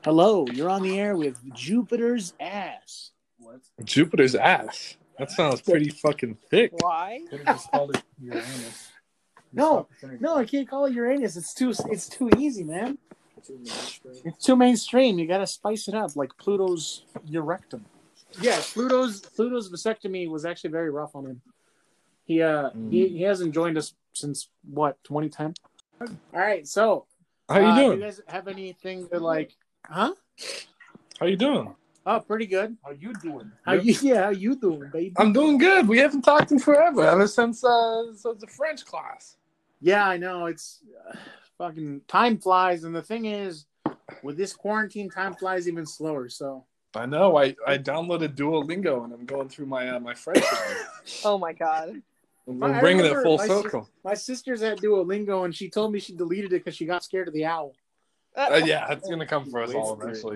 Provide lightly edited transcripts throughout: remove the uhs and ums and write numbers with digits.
Hello, you're on the air with Jupiter's ass. What? Jupiter's ass. That sounds pretty fucking thick. Why? Could have just called it Uranus. No, I can't call it Uranus. It's too easy, man. It's too mainstream. You gotta spice it up, like Pluto's Eurectum. Yeah, Pluto's vasectomy was actually very rough on him. He hasn't joined us since what, 2010? All right, so How you doing? You guys have anything to like? Huh? How you doing? Oh, pretty good. How you doing? How you doing, baby? I'm doing good. We haven't talked in forever, ever since the French class. Yeah, I know. It's fucking time flies, and the thing is, with this quarantine, time flies even slower. So I know. I downloaded Duolingo and I'm going through my French. Oh my god. I'm bringing it full circle. My sister's at Duolingo, and she told me she deleted it because she got scared of the owl. Yeah, it's gonna come for us all eventually.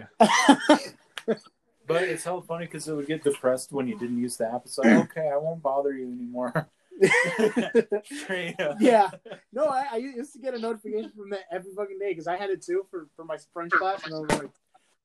But it's hella funny because it would get depressed when you didn't use the app. It's like, okay, I won't bother you anymore. Straight up. Yeah. No, I used to get a notification from that every fucking day because I had it too for my French class, and I was like,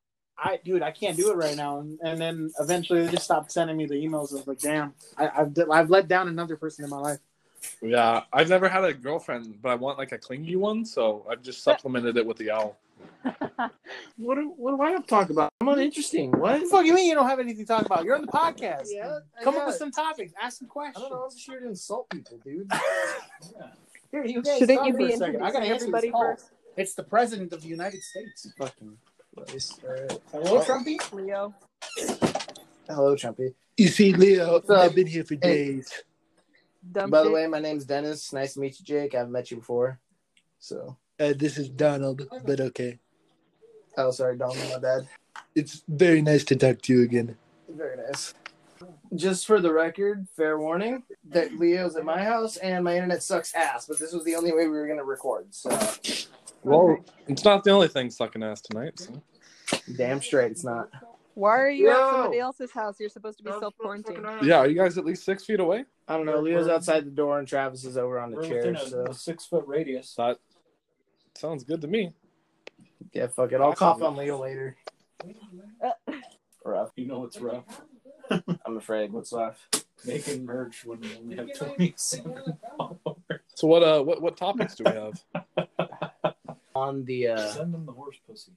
I can't do it right now. And then eventually they just stopped sending me the emails. I was like, damn, I've let down another person in my life. Yeah, I've never had a girlfriend, but I want like a clingy one, so I've just supplemented it with the owl. What do I have to talk about? I'm uninteresting. What? What the fuck you mean you don't have anything to talk about? You're on the podcast. Yeah. Come up with some topics. Ask some questions. I don't know. I was just here to insult people, dude. Yeah. Here, you guys Shouldn't stop you for be a second. I gotta introducing answer everybody this call. first? It's the president of the United States. Fucking Christ. All right. Hello, Trumpy. Leo. Hello, Trumpy. You see, Leo, What's up? I've been here for days. Dumb By the shit. way, my name's Dennis. Nice to meet you, Jake. I haven't met you before. So. This is Donald, but okay. Oh, sorry, Donald, my bad. It's very nice to talk to you again. Very nice. Just for the record, fair warning that Leo's at my house and my internet sucks ass, but this was the only way we were going to record. So. Well, it's not the only thing sucking ass tonight. So. Damn straight, it's not. Why are you at Yo! somebody else's house? You're supposed to be self-quarantined. Yeah, are you guys at least 6 feet away? I don't know. Leo's outside the door and Travis is over on the We're chair. within a So 6-foot radius. That sounds good to me. yeah, fuck it. I'll cough on Leo later. Rough. You know it's rough. I'm afraid. What's left? Making merch when we only have 27 followers. So what topics do we have? On the Send them the horse pussy.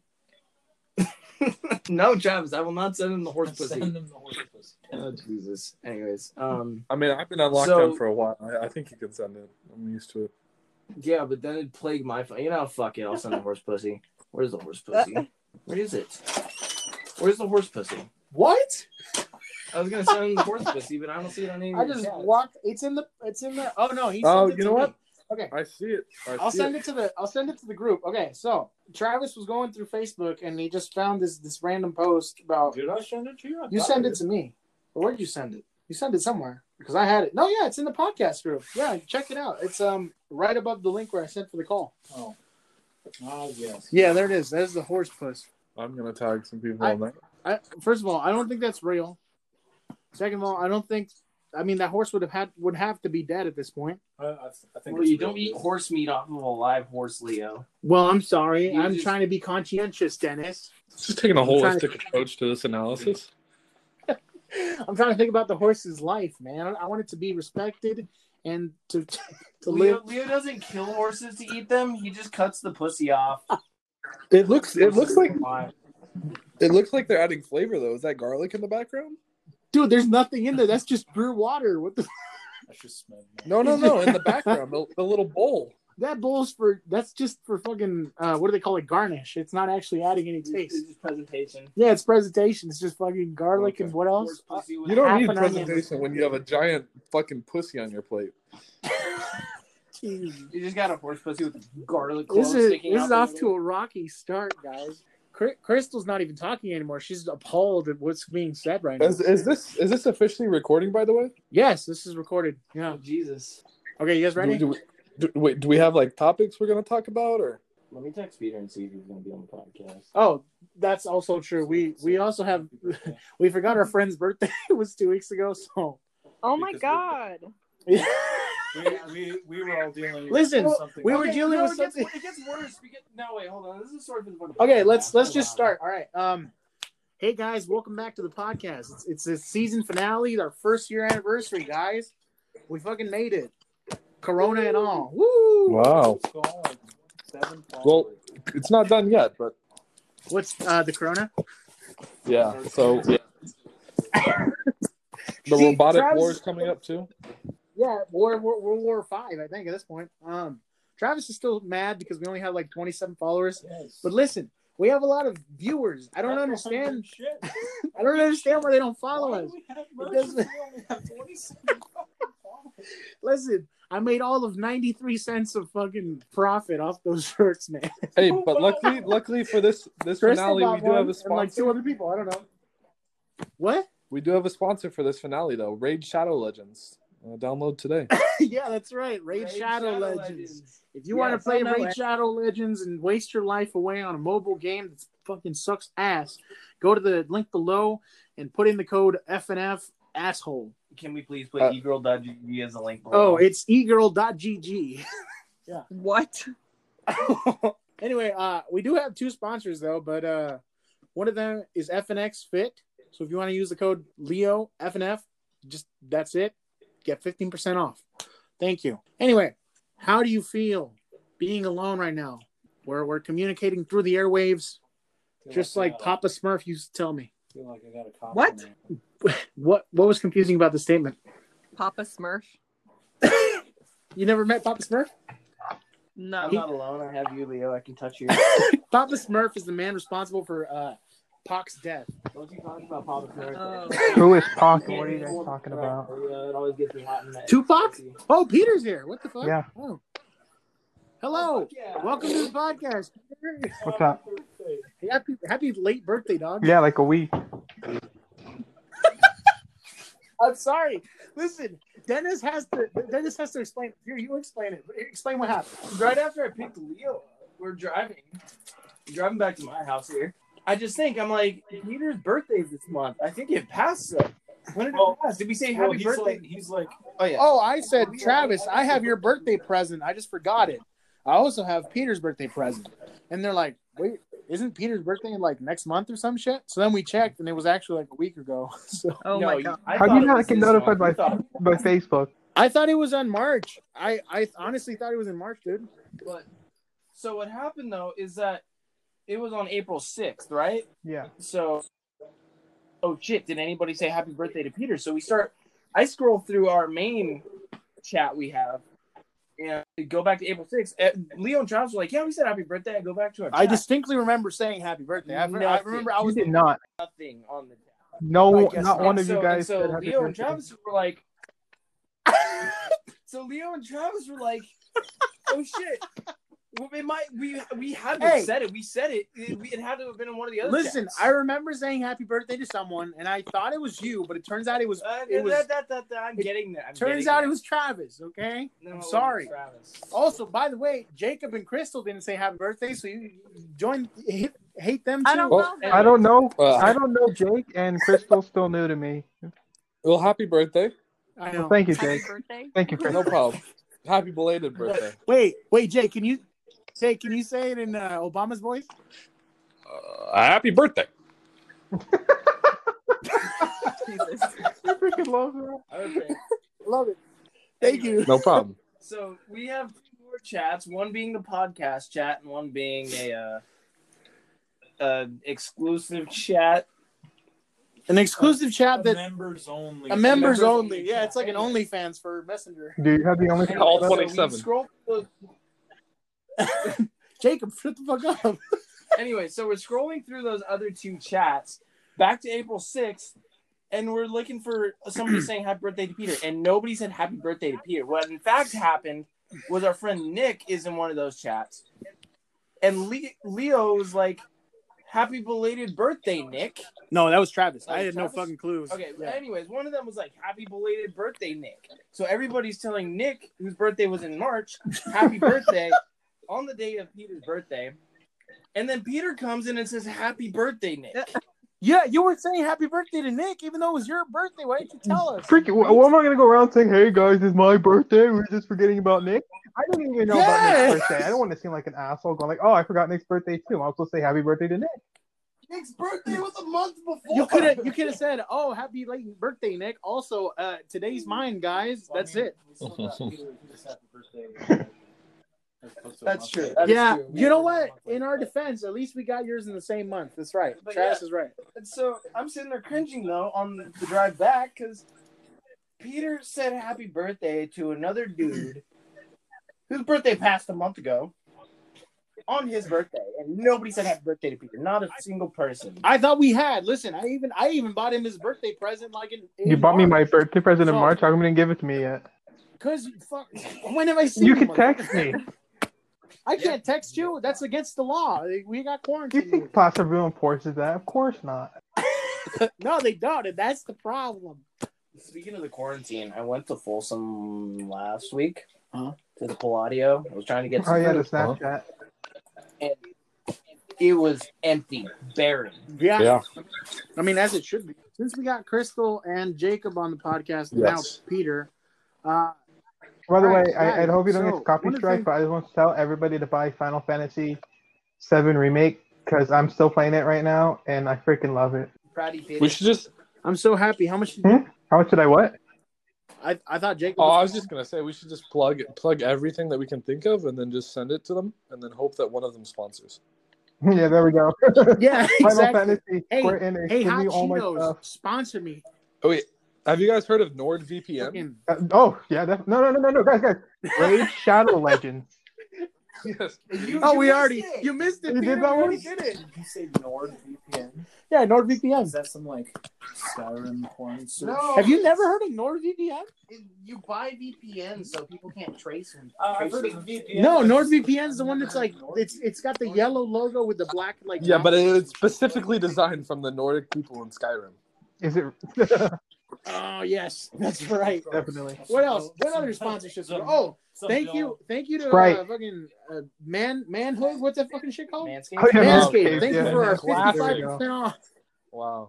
no, Travis, I will not send him the horse pussy. Send them the horse pussy. Oh, Jesus. Anyways, I mean, I've been on lockdown So- for a while. I think you can send it. I'm used to it. yeah, but then it'd plague my phone. You know, fuck it. I'll send the horse pussy. Where's the horse pussy? Where is it? Where's the horse pussy? What? I was gonna send him the horse pussy, but I don't see it on any. I of your just chats. walked. It's in there. Oh no, he. Oh, sent it you to know me. what? Okay, I see it. I'll send it to the group. Okay, so Travis was going through Facebook and he just found this random post about. Did I send it to you? You send it to me. Or where did you send it? You sent it somewhere because I had it. No, yeah, it's in the podcast group. Yeah, check it out. It's right above the link where I sent for the call. Oh. Oh, yes. Yeah, there it is. There's the horse puss. I'm gonna tag some people on that. First of all, I don't think that's real. Second of all, I don't think. I mean, that horse would have to be dead at this point. I think Well, it's you don't real. eat horse meat off of a live horse, Leo. Well, I'm sorry. You I'm just- trying to be conscientious, Dennis. Just taking a I'm trying holistic approach to this analysis. I'm trying to think about the horse's life, man. I want it to be respected and to Leo, live. Leo doesn't kill horses to eat them. He just cuts the pussy off. It looks like they're adding flavor though. Is that garlic in the background? Dude, there's nothing in there. That's just pure water. What the? I should smell that. No, in the background, the little bowl. That's just for fucking what do they call it? Garnish. It's not actually adding any It's taste. just presentation. Yeah, it's presentation. It's just fucking garlic Okay. and what else? Horse pussy with You don't Half need an onion. presentation when you have a giant fucking pussy on your plate. Jeez. You just got a horse pussy with garlic This cloves is sticking out the off to middle. a rocky start, guys. Crystal's not even talking anymore. She's appalled at what's being said right now. Is this officially recording, by the way? Yes, this is recorded. Yeah. Oh, Jesus. Okay, you guys ready? Do we have like topics we're gonna talk about, or Let me text Peter and see if he's going to be on the podcast. Oh, that's also true. We also have we forgot our friend's birthday was 2 weeks ago. So Oh my god. We were all dealing with Listen, something. we were dealing with something. It gets worse. No, wait, hold on. This is sort of Okay, let's just start. All right. Hey guys, welcome back to the podcast. It's a season finale, our first year anniversary, guys. We fucking made it. Corona and all. Woo! Wow. Well, it's not done yet, but What's the Corona? yeah. So the See, robotic Travis- war is coming up too. Yeah, World War V, I think, at this point. Travis is still mad because we only have like 27 followers. Yes. But listen, we have a lot of viewers. I don't understand. I don't understand why they don't follow us. doesn't- Listen, I made all of 93 cents of fucking profit off those shirts, man. Hey, but luckily for this Crystal finale, bought we do have one, a and like two sponsor. other people. I don't know. What? We do have a sponsor for this finale, though. Raid Shadow Legends. Download today. Yeah, that's right. Raid Shadow Legends. If you want to play Raid Shadow Legends and waste your life away on a mobile game that fucking sucks ass, go to the link below and put in the code FNF asshole. Can we please put egirl.gg as a link Oh, below? it's egirl.gg. What? Anyway, we do have two sponsors though, but one of them is FNX Fit. So if you want to use the code Leo FNF, just that's it. Get 15% off. Thank you. Anyway, how do you feel being alone right now? We're communicating through the airwaves, just like Papa Smurf used to tell me. I feel like I got a cop. What? What was confusing about the statement? Papa Smurf? You never met Papa Smurf? No. I'm not alone. I have you, Leo. I can touch you. Papa Smurf is the man responsible for Pac's death. Don't you talk about Papa Smurf? Oh. Who is Pac? What are you guys talking about? It always gets me hot in that. Tupac? Oh, Peter's here. What the fuck? Yeah. Oh. Hello. Welcome to the podcast. What's up? Happy late birthday, dog. Yeah, like a week. I'm sorry. Listen, Dennis has to explain. Here, you explain it. Explain what happened. Right after I picked Leo, we're driving back to my house here. I just think, I'm like, Peter's birthday is this month. I think it passed. So. When did it pass? Did we say happy birthday? He's like, Oh, yeah. Oh, I said, Travis, I have your birthday present. I just forgot it. I also have Peter's birthday present. And they're like, wait, isn't Peter's birthday in like next month or some shit? So then we checked and it was actually like a week ago. So Oh No, my god. How do you not get notified by Facebook? I thought it was on March. I honestly thought it was in March, dude. But, so what happened, though, is that it was on April 6th, right? Yeah. So, oh shit, did anybody say happy birthday to Peter? So I scroll through our main chat we have and go back to April 6th. Leo and Travis were like, yeah, we said happy birthday. I go back to our chat. I distinctly remember saying happy birthday. I remember I You was did not. Nothing on the chat. No, I guess not not. one of you So- guys So said happy Leo and birthday. Travis were like, oh shit. Well, we had to have said it. We said it. It had to have been in one of the other Listen, chats. I remember saying happy birthday to someone, and I thought it was you, but it turns out it was. I'm getting there. Turns out it was Travis. Okay, I'm sorry. Also, by the way, Jacob and Crystal didn't say happy birthday, so you hate them too. I don't Well, know. I don't know. Uh, I don't know Jake, and Crystal's still new to me. Well, happy birthday. I Well, know. thank you, Happy Jake. birthday. Thank you, No Crystal. problem. Happy belated birthday. Wait, Jake, can you say it in Obama's voice? Happy birthday. Jesus. I freaking love her. Okay. Love it. Thank you. No problem. So we have two more chats, one being the podcast chat and one being a exclusive chat. An exclusive chat that members only. a members only. Yeah, it's like an OnlyFans for Messenger. Do you have the only? All So we 27. scroll through Jacob, shut the fuck up. anyway, so we're scrolling through those other two chats back to April 6th, and we're looking for somebody saying happy birthday to Peter, and nobody said happy birthday to Peter. What in fact happened was our friend Nick is in one of those chats, and Leo was like, happy belated birthday, Nick. No, that was Travis. I Oh, had no Travis? fucking clue. Okay, Yeah. anyways, one of them was like, happy belated birthday, Nick. So everybody's telling Nick, whose birthday was in March, happy birthday on the day of Peter's birthday. And then Peter comes in and says, happy birthday, Nick. Yeah, you were saying happy birthday to Nick, even though it was your birthday. Why didn't you tell us? Freaking! What am I gonna go around saying? Hey guys, it's my birthday. We're just forgetting about Nick. I didn't even know about Nick's birthday. I don't want to seem like an asshole going like, oh, I forgot Nick's birthday too. I'll also say happy birthday to Nick. Nick's birthday was a month before. You could have said, "Oh, happy late birthday, Nick." Also, today's mine, guys. That's it. That's true. Yeah, you know what? In our defense, at least we got yours in the same month. That's right. But Travis yeah. is right. And so I'm sitting there cringing though on the drive back because Peter said happy birthday to another dude whose birthday passed a month ago on his birthday, and nobody said happy birthday to Peter. Not a single person. I thought we had. Listen, I even bought him his birthday present like in You bought me my March. birthday present in So- March. How come you didn't give it to me yet? Cause fuck, when have I seen You him? can text me. I can't text you. That's against the law. We got Do you quarantine. think Placerville enforces that? Of course not. No, they don't, and that's the problem. Speaking of the quarantine, I went to Folsom last week Huh? to the Palladio. I was trying to get some Oh yeah, the food, Snapchat. and it was empty, barren. Yeah. Yeah. I mean, as it should be. Since we got Crystal and Jacob on the podcast, and Yes. now Peter. By the Alright, way, I guys, hope you don't so get copy one of the strike, things- but I just want to tell everybody to buy Final Fantasy VII Remake because I'm still playing it right now and I freaking love it. Pratty Peter. We should just. I'm so happy. How much? How much did I what? I thought Jacob. Oh, I was just gonna say we should just plug everything that we can think of, and then just send it to them, and then hope that one of them sponsors. Yeah, there we go. Yeah, Final exactly. Fantasy, Hey, Square Enix, hey, give Hot me all my Cheetos, stuff. sponsor me. Oh wait, have you guys heard of NordVPN? Fucking- Oh yeah, no, guys, Raid Shadow Legends. Yes. Oh, you missed it. You Peter. did that We already one? did it. Did you say NordVPN? Yeah, NordVPN. Is that some like Skyrim porn search? No. Have you never heard of NordVPN? You buy VPN so people can't trace them. I've heard of VPN. No, NordVPN is the one that's like it's got the yellow logo with the black like. Yeah, but mountains. it's specifically designed from the Nordic people in Skyrim. Is it? Oh yes, that's right. Definitely. What else? What other sponsorships? Oh, thank you to Sprite. fucking manhood. What's that fucking shit called? Manscaped. Oh, yeah, Manscaped. Thank yeah. you for our Classic. 55% off. Wow.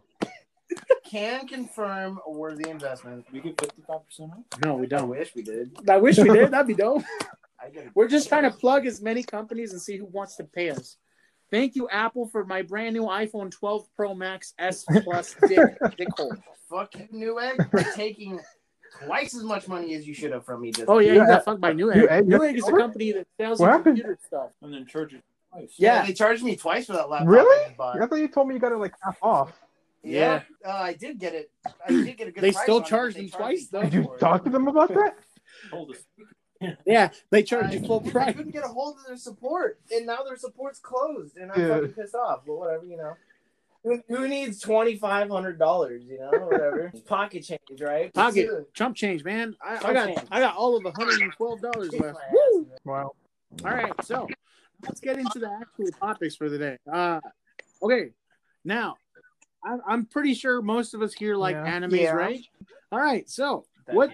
Can confirm a worthy investment. We get 55% off. No, we I don't. wish we did. I wish we did. That'd be dope. I get it. We're just trying to plug as many companies and see who wants to pay us. Thank you, Apple, for my brand new iPhone 12 Pro Max S Plus dick hole. Fuck you, Newegg, for taking twice as much money as you should have from me. Just Oh yeah, you Yeah. got fucked by Newegg. Newegg? Newegg is a company that sells What you happened? computer stuff. And then charge it twice. Yeah. They charged me twice for that laptop. Really? I just bought. I thought you told me you got it like half off. Yeah, I did get it. I did get a good. They price still on it, charged but they them twice, me though. Did you for it. talk to them about that? Hold us. Yeah, they charge you full I price. couldn't get a hold of their support, and now their support's closed, and I'm Yeah. fucking pissed off. But whatever, you know. Who needs $2,500? You know, whatever. Pocket change, right? Pocket chump change, man. I got all of $112 left. Woo! Wow. All right, so let's get into the actual topics for the day. Okay, now I'm pretty sure most of us here like Yeah. animes, Yeah. right? All right, so what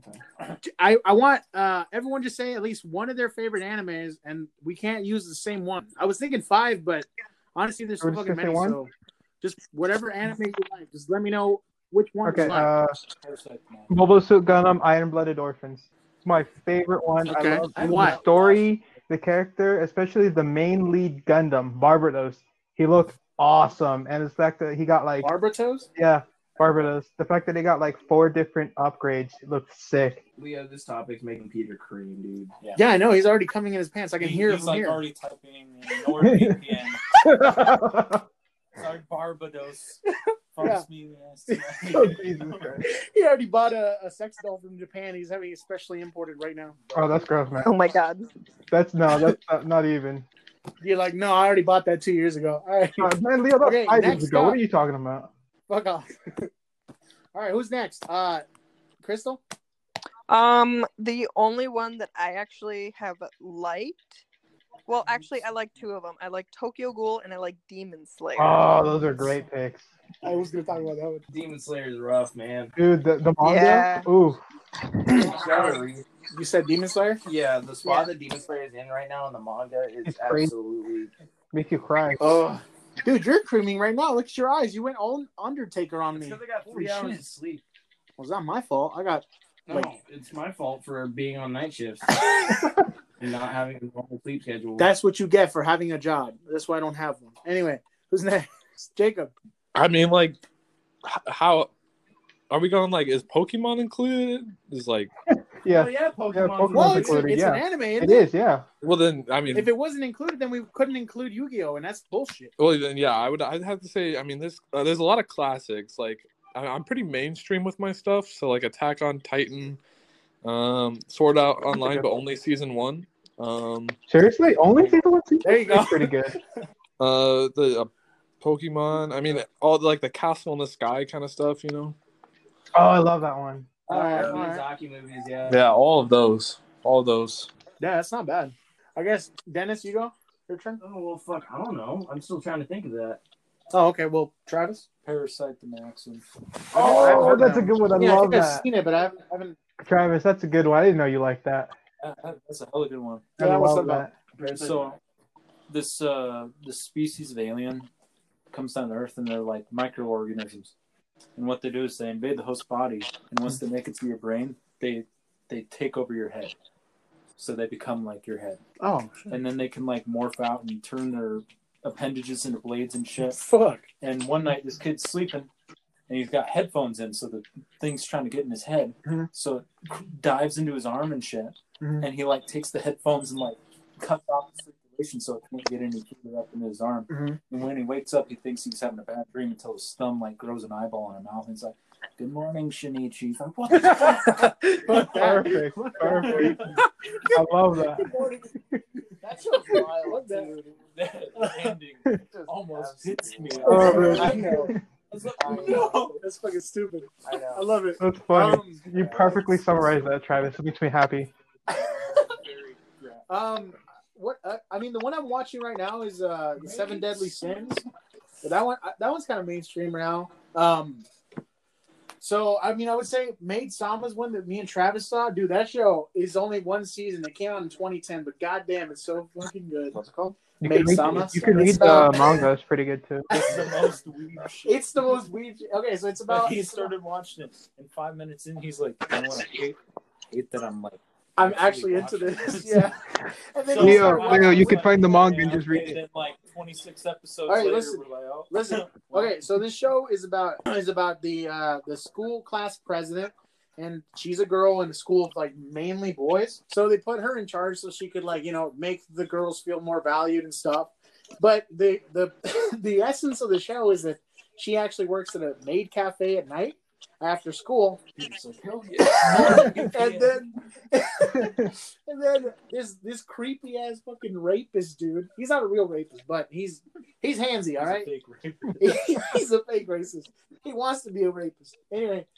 I want everyone to say at least one of their favorite animes, and we can't use the same one. I was thinking 5, but honestly, there's so We're just fucking gonna many. say one? So just whatever anime you like, just let me know which one. Okay. you like. Mobile Suit Gundam Iron Blooded Orphans. It's my favorite one. Okay. I love And the why? story, the character, especially the main lead Gundam, Barbados. He looked awesome, and the fact that he got like Barbatos? Barbados. The fact that he got like 4 different upgrades looked sick. Leo, this topic's making Peter cream, dude. Yeah, I know. He's already coming in his pants. I can hear it He's from like here. already typing in NordVPN. Sorry, Barbados. Fucks me in the ass tonight. Oh, Jesus Christ. He already bought a sex doll from Japan. He's having it specially imported right now. Oh, that's gross, man. Oh my god. That's not even. You're like, no, I already bought that 2 years ago. All right, Man, Leo, that's Okay, 5 next years ago. up. What are you talking about? fuck off. All right, who's next? Crystal? The only one that I actually have liked. Well, actually, I like 2 of them. I like Tokyo Ghoul and I like Demon Slayer. Oh, those are great picks. I was gonna talk about that one. Demon Slayer is rough, man. Dude, the manga? Yeah. Ooh. You said Demon Slayer? Yeah, the spot that Demon Slayer is in right now in the manga is It's crazy. absolutely. Make you cry. Oh, dude, you're creaming right now. Look at your eyes. You went all Undertaker on me. Because I got 3 Holy hours shit. of sleep. Was that my fault? I got. No, it's my fault for being on night shifts. and not having a normal sleep schedule. That's what you get for having a job. That's why I don't have one. Anyway, who's next? Jacob. I mean, like, how are we going? Like, is Pokemon included? Is like, Yeah. Oh, yeah, Pokemon. Pokemon. Well, included, it's yeah. an anime, isn't It is, yeah. well, then I mean, If it wasn't included, then we couldn't include Yu-Gi-Oh, and that's bullshit. well, then yeah, I'd have to say. I mean, there's a lot of classics. Like, I'm pretty mainstream with my stuff. So like, Attack on Titan, Sword Art Online, but only season 1. Seriously? Only season 1? There you go. That's pretty good. The Pokemon. I mean, all like the Castle in the Sky kind of stuff. You know. Oh, I love that one. All right, all right. Miyazaki movies, yeah. Yeah, all of those. All of those. Yeah, that's not bad. I guess, Dennis, you go. Your turn. Oh, well, fuck. I don't know. I'm still trying to think of that. Oh, okay. Well, Travis. Parasite the Maxim. Oh, that's a good one. I Yeah, I love think I've that. seen it, but I haven't. Travis, that's a good one. I didn't know you liked that. That's a hella good one. Yeah, I what's love up, that. So this species of alien comes down to Earth, and they're like microorganisms. And what they do is they invade the host body, and once they make it to your brain, they take over your head. So they become like your head. Oh, shit. And then they can like morph out and turn their appendages into blades and shit. Fuck. And one night this kid's sleeping, and he's got headphones in, so the thing's trying to get in his head. Mhm. So it dives into his arm and shit. Mhm. And he like takes the headphones and like cuts off the circulation so it can't get any further up into his arm. Mhm. And when he wakes up, he thinks he's having a bad dream until his thumb like grows an eyeball on his mouth. And he's like, "Good morning, Shinichi." He's like, "What the fuck?" Perfect. Perfect. I love that. That's so wild, dude. That ending almost hits me. Oh, I know. I was like, I no. know. That's fucking stupid. I know. I love it. That's funny. Um, You perfectly summarized that, Travis. It makes me happy. What I mean, the one I'm watching right now is the Seven Deadly Sins. But that one's kind of mainstream now. So I mean, I would say Maid Sama's one that me and Travis saw. Dude, that show is only one season. It came out in 2010, but goddamn, it's so fucking good. What's it called? You Maid can read, Sama. you can read It's the about- manga. It's pretty good, too. It's the most weird shit. It's the most weird. Okay, so it's about. He started watching it, and 5 minutes in, he's like, "You know what? I hate that I'm like." I'm actually into this. Yeah. And then So- you Leo, start watching- Leo, you can find the manga and just read And it. then, like 26 episodes All right, later, listen. we're like, "Oh." Listen. Okay, so this show is about the school class president, and she's a girl in a school of like mainly boys. So they put her in charge so she could make the girls feel more valued and stuff. But the the essence of the show is that she actually works at a maid cafe at night after school. He's like, "Hell yeah." and then there's this creepy ass fucking rapist dude. He's not a real rapist, but he's handsy, all right? He's a fake rapist. He's a fake racist. He wants to be a rapist. Anyway,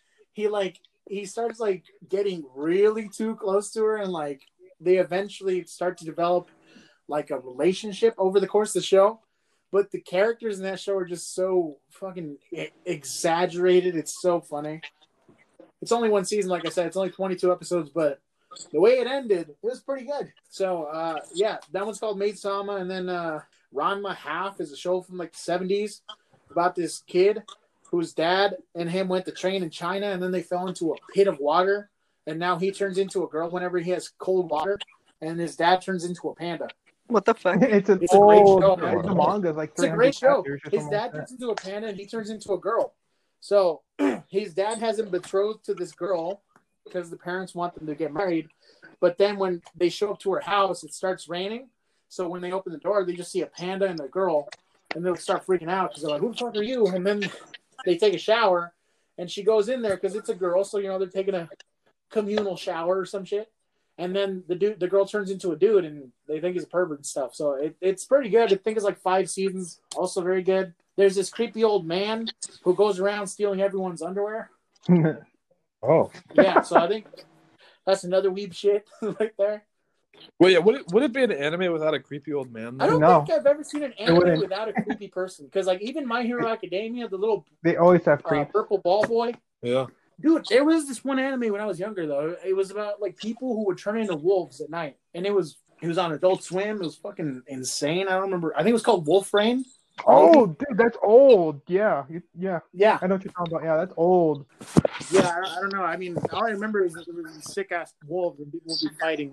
he starts like getting really too close to her, and like they eventually start to develop like a relationship over the course of the show. But the characters in that show are just so fucking exaggerated. It's so funny. It's only one season, like I said. It's only 22 episodes, but the way it ended, it was pretty good. So, yeah, that one's called Maid Sama. And then Ranma Half is a show from like the 70s about this kid whose dad and him went to train in China, and then they fell into a pit of water. And now he turns into a girl whenever he has cold water, and his dad turns into a panda. What the fuck? It's an It's a great old. show, man. The manga's like It's a 300 great show. chapters or His something dad like turns into a panda, and he turns into a girl. So his dad has him betrothed to this girl because the parents want them to get married. But then when they show up to her house, it starts raining. So when they open the door, they just see a panda and a girl, and they'll start freaking out because they're like, "Who the fuck are you?" And then they take a shower, and she goes in there because it's a girl. So they're taking a communal shower or some shit. And then the girl turns into a dude, and they think he's a pervert and stuff. So it's pretty good. I think it's like 5 seasons. Also very good. There's this creepy old man who goes around stealing everyone's underwear. that. Oh. Yeah, so I think that's another weeb shit right there. Well, yeah. Would it be an anime without a creepy old man? I don't No. think I've ever seen an anime wouldn't. without a creepy person. Because like even My Hero Academia, the little They always have creep. purple ball boy. Yeah. Dude, there was this one anime when I was younger though. It was about like people who would turn into wolves at night, and it was on Adult Swim. It was fucking insane. I don't remember. I think it was called Wolf Rain. Oh, dude, that's old. Yeah. Yeah. Yeah, I know what you're talking about. Yeah, that's old. yeah. I don't know. I mean, all I remember is that there was these sick ass wolves and people would be fighting.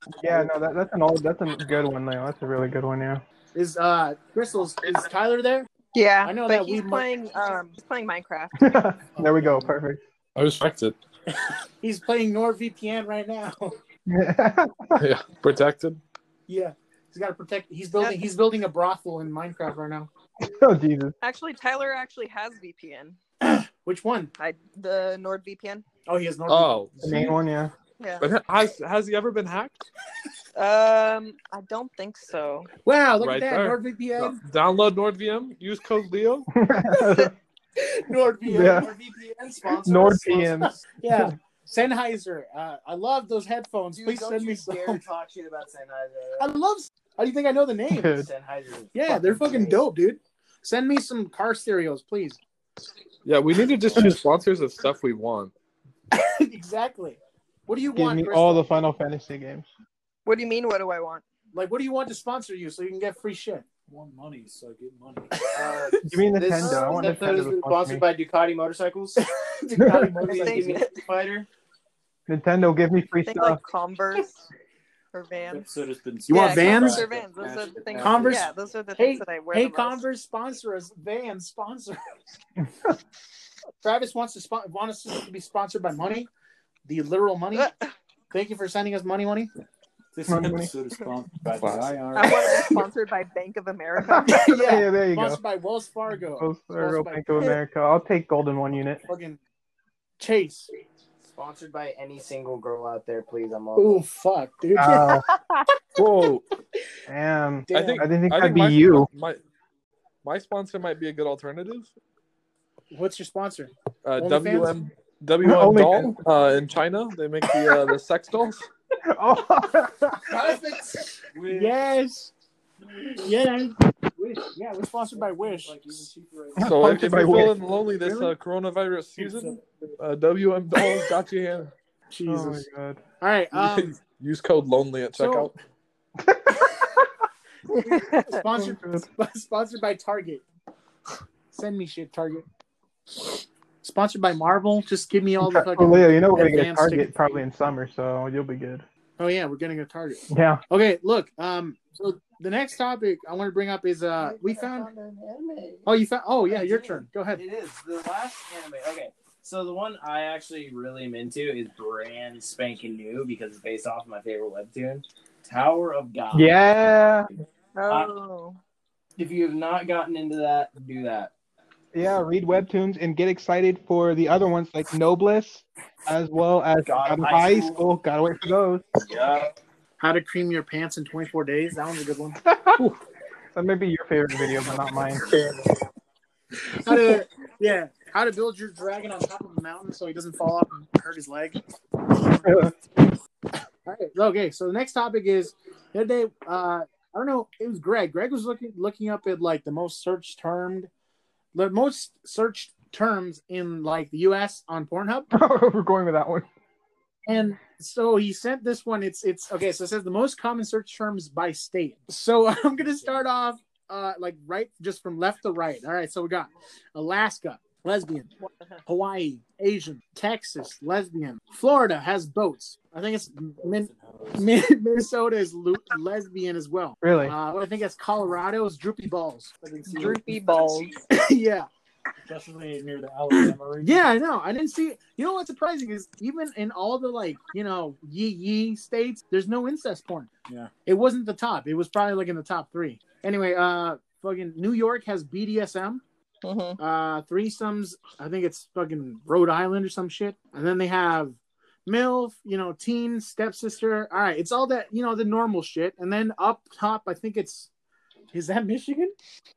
Yeah, no, that's a good one, Leo. That's a really good one, yeah. Is Crystals? Is Tyler there? Yeah, I know but that he's we playing Minecraft. There we go, perfect. I respect it. He's playing NordVPN right now. Yeah, protected. Yeah, he's got to protect. He's building a brothel in Minecraft right now. Oh Jesus. Actually, Tyler actually has VPN. Which one? The NordVPN. Oh, he has NordVPN. Oh, The main one, yeah. Yeah. but has he ever been hacked? I don't think so. Wow, look Right at that there. NordVPN. Download NordVM. Use code Leo. NordVPN. Yeah. NordVPN sponsor. NordVPN. Yeah. Sennheiser. I love those headphones. Dude, Please don't send you me some. dare talk shit about Sennheiser. I love. How do you think I know the name? Dude. Sennheiser. is Yeah, they're fucking great. dope, dude. Send me some car stereos, please. Yeah, we need to just choose sponsors of stuff we want. Exactly. What do you Give want, me Crystal? all the Final Fantasy games. What do you mean? What do I want? Like, what do you want to sponsor you so you can get free shit? I want money, so I get money. Give me This Nintendo. I want episode Nintendo has to been sponsor sponsored me. by Ducati Motorcycles. Ducati Please motorcycles. give me a fighter. Nintendo, give me free I think stuff. like Converse or Vans. Episode has been You want Vans? Converse or Vans. Those are the things. Converse? Yeah, those are the Hey, things that I wear. hey, the most. Converse, sponsor us. Vans, sponsor us. Travis wants us to be sponsored by money, the literal money. Thank you for sending us money. This Money. episode is sponsored by the Classic. IR. I want to be sponsored by Bank of America. Yeah, there you go. Sponsored by Wells Fargo. Wells Fargo, Sponsored by Bank of America. I'll take Golden 1 unit. fucking Chase. Sponsored by any single girl out there, please. I'm Oh all. fuck, dude. Whoa. Damn. Damn. I think that'd be you. My sponsor might be a good alternative. What's your sponsor? WM OnlyFans? Doll in China. They make the sex dolls. Oh. Yes. Yeah. Wish. Yeah, we're sponsored by Wish. So if Sponsored by you're Wish. feeling lonely this Really? Coronavirus season, WM Dolls got you here. Oh my Jesus. god. All right. Use code lonely at So- checkout. Sponsored by Target. Send me shit, Target. Sponsored by Marvel. Just give me all the fucking. Oh, Leo, you know we're gonna get a advanced Target tickets. probably in summer, so you'll be good. Oh yeah, we're getting a Target. Yeah. Okay, look. So the next topic I want to bring up is we found. Oh, you found. Oh yeah, your turn. Go ahead. It is the last anime. Okay, so the one I actually really am into is brand spanking new because it's based off of my favorite webtoon, Tower of God. Yeah. Oh. If you have not gotten into that, do that. Yeah, read webtoons and get excited for the other ones like Noblesse, as well as God of High High School. School. Gotta wait for those. Yeah. How to cream your pants in 24 days. That one's a good one. That may be your favorite video, but not mine. How to how to build your dragon on top of a mountain so he doesn't fall off and hurt his leg. All right. Okay. So the next topic is the other day. I don't know. It was Greg. Greg was looking up at like the most searched terms in like the U.S. on Pornhub. We're going with that one. And so he sent this one. It's okay. So it says the most common search terms by state. So I'm gonna start off like right just from left to right. All right. So we got Alaska, lesbian. Hawaii, Asian. Texas, lesbian. Florida has boats. I think it's Minnesota is lesbian as well. Really? I think it's Colorado is droopy balls. Droopy balls. Yeah. Especially near the Alabama region. Yeah, I know. I didn't see it. You know what's surprising is even in all the like, yee states, there's no incest porn. Yeah. It wasn't the top. It was probably like in the top 3. Anyway, fucking New York has BDSM. Mm-hmm. Threesomes, I think it's fucking Rhode Island or some shit. And then they have MILF, teen, stepsister. All right, it's all that, the normal shit. And then up top, I think is that Michigan?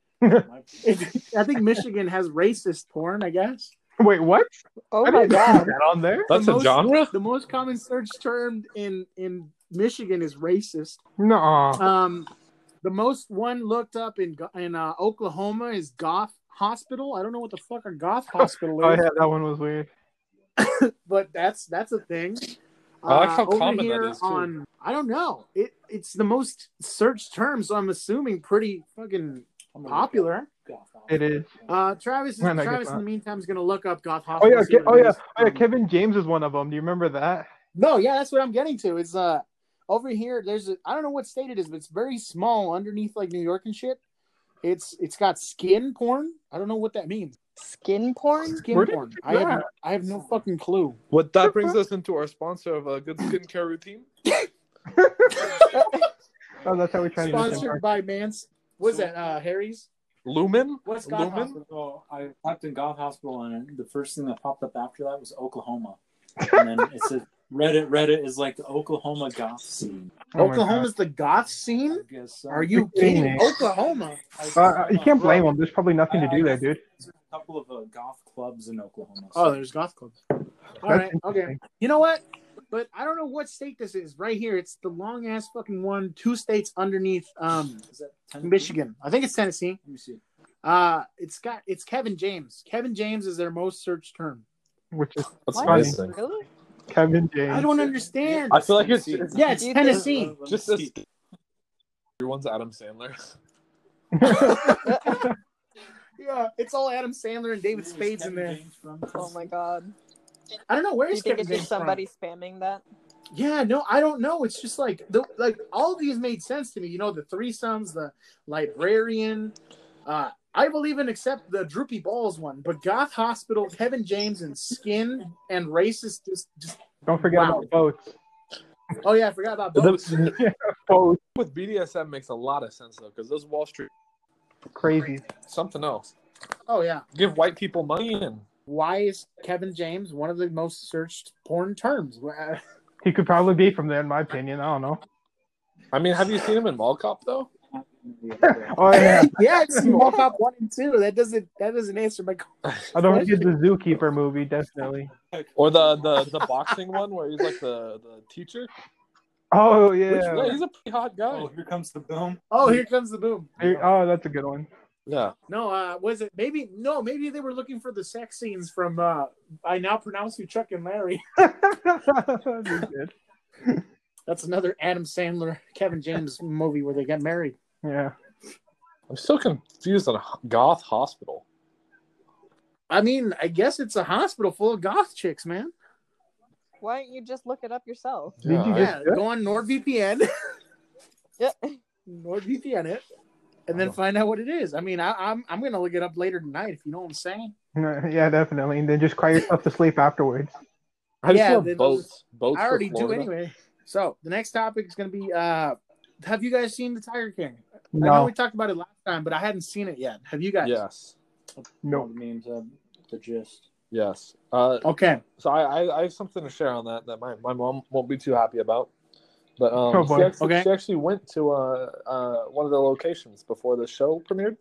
I think Michigan has racist porn, I guess. Wait, what? Oh I my didn't see god. that on there? That's a genre? The most common search term in Michigan is racist. No. The most one looked up in Oklahoma is goth hospital. I don't know what the fuck a goth hospital is. Oh yeah, that one was weird. But that's a thing. I like how over common here that is too. I don't know. It's the most searched term, so I'm assuming pretty fucking popular. It is. Travis Man, I guess in the not. meantime is gonna look up goth Oh hospital. yeah, see what it is. Kevin James is one of them. Do you remember that? No, yeah, that's what I'm getting to. It's over here, I don't know what state it is, but it's very small underneath like New York and shit. It's got skin porn. I don't know what that means. Skin porn? Skin Where did porn. you I get have that? I have no fucking clue. What that brings us into our sponsor of a good skincare routine. Oh, that's how we transition. Sponsored by Mans. What's that? Harry's. Lumen. What's Goth Lumen. Hospital? So I typed in Goth Hospital, and the first thing that popped up after that was Oklahoma. And then it said Reddit is like the Oklahoma goth scene. Oh my Oklahoma's the goth scene? I guess so. Are you You're kidding kidding? me. Oklahoma. You can't blame them. There's probably nothing to do there, dude. There's a couple of goth clubs in Oklahoma. Oh, there's goth clubs. All right, okay. interesting. You know what? But I don't know what state this is. Right here, it's the long ass fucking one. 2 states underneath. Is that Tennessee? Michigan. I think it's Tennessee. Let me see. It's Kevin James. Kevin James is their most searched term. Which is That's What? funny. amazing. Really? Kevin I James. don't understand. I feel like it's Yeah, it's Do you Tennessee. just this. Everyone's Adam Sandler. Yeah, it's all Adam Sandler and David Spades in there. Oh my god. I don't know where Do you is think Kevin it's James just somebody spamming that? from? Yeah, no, I don't know. It's just like all of these made sense to me. You know, the threesomes, the librarian. I will even accept the droopy balls one, but Goth Hospital, Kevin James, and Skin and Racist just. Don't forget Wow. about boats. Oh yeah, I forgot about both. Boats. With BDSM makes a lot of sense though, because those Wall Street Crazy. something else. Oh yeah. Give white people money and Why is Kevin James one of the most searched porn terms? He could probably be from there, in my opinion. I don't know. I mean, have you seen him in Mall Cop though? Oh yeah. Yeah, it's Mall Cop 1 and 2. That doesn't answer my question. I don't think it's the Zookeeper movie, definitely. Or the boxing one where he's like the teacher. Oh Which, yeah. yeah, he's a pretty hot guy. Oh, here comes the boom. Oh, here comes the boom. Oh, that's a good one. Yeah. No, was it maybe they were looking for the sex scenes from I Now Pronounce You Chuck and Larry. That'd be good. That's another Adam Sandler, Kevin James movie where they get married. Yeah. I'm still confused on Goth Hospital. I mean, I guess it's a hospital full of goth chicks, man. Why don't you just look it up yourself? Did you Yeah, just go on NordVPN, Yeah. NordVPN it, and then find out what it is. I mean, I'm gonna look it up later tonight if you know what I'm saying. Yeah, definitely. And then just cry yourself to sleep afterwards. I just Yeah, love they- boats. Boats. I already for do Florida. anyway. So the next topic is gonna be have you guys seen the Tiger King? I know No. we talked about it last time, but I hadn't seen it yet. Have you guys? Yes. Nope. The memes, the gist. Yes. Okay. So I have something to share on that my mom won't be too happy about. But Oh, boy. she actually went to one of the locations before the show premiered.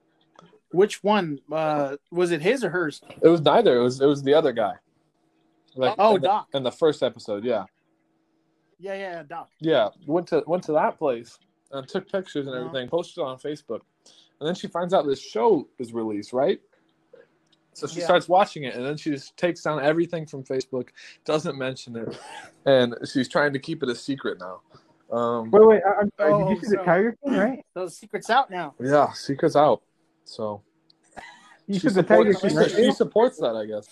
Which one? Was it his or hers? It was neither. It was the other guy. Like Doc. in the first episode, yeah. Yeah, Doc. Yeah. Went to that place and took pictures and Uh-huh. everything, posted it on Facebook. And then she finds out this show is released, right? So she Yeah. starts watching it, and then she just takes down everything from Facebook, doesn't mention it, and she's trying to keep it a secret now. Wait. I'm sorry. Oh, Did you see the so- Tiger King, right? Those secrets out now. Yeah, secret's out. So You she said the Tiger supports, King, right? she supports that, I guess.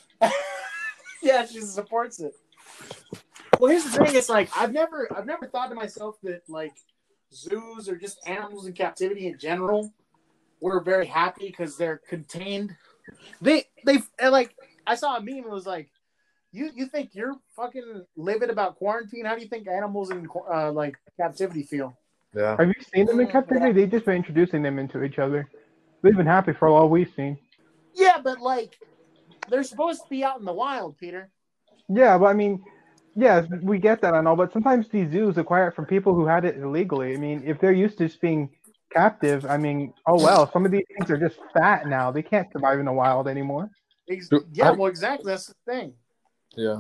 Yeah, she supports it. Well, here's the thing: it's like I've never thought to myself that like zoos or just animals in captivity in general were very happy because they're contained. They like I saw a meme. It was like, you think you're fucking livid about quarantine? How do you think animals in like captivity feel? Yeah. Have you seen them in captivity? They've just been introducing them into each other. They've been happy for all we've seen. Yeah, but like they're supposed to be out in the wild, Peter. Yeah, but I mean, yeah, we get that and all, but sometimes these zoos acquire it from people who had it illegally. I mean, if they're used to just being captive, I mean, oh well, some of these things are just fat now. They can't survive in the wild anymore. Yeah, well, exactly. That's the thing. Yeah.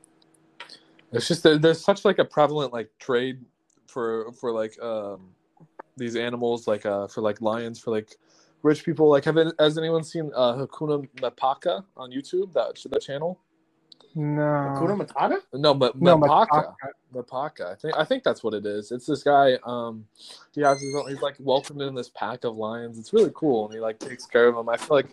It's just there's such like a prevalent like trade for like these animals like for like lions for like rich people. Like has anyone seen Hakuna Matata on YouTube? That channel? No. Hakuna Matata? No, but No, Mapaka. Mapaka. I think that's what it is. It's this guy. He's like welcomed in this pack of lions. It's really cool, and he like takes care of them. I feel like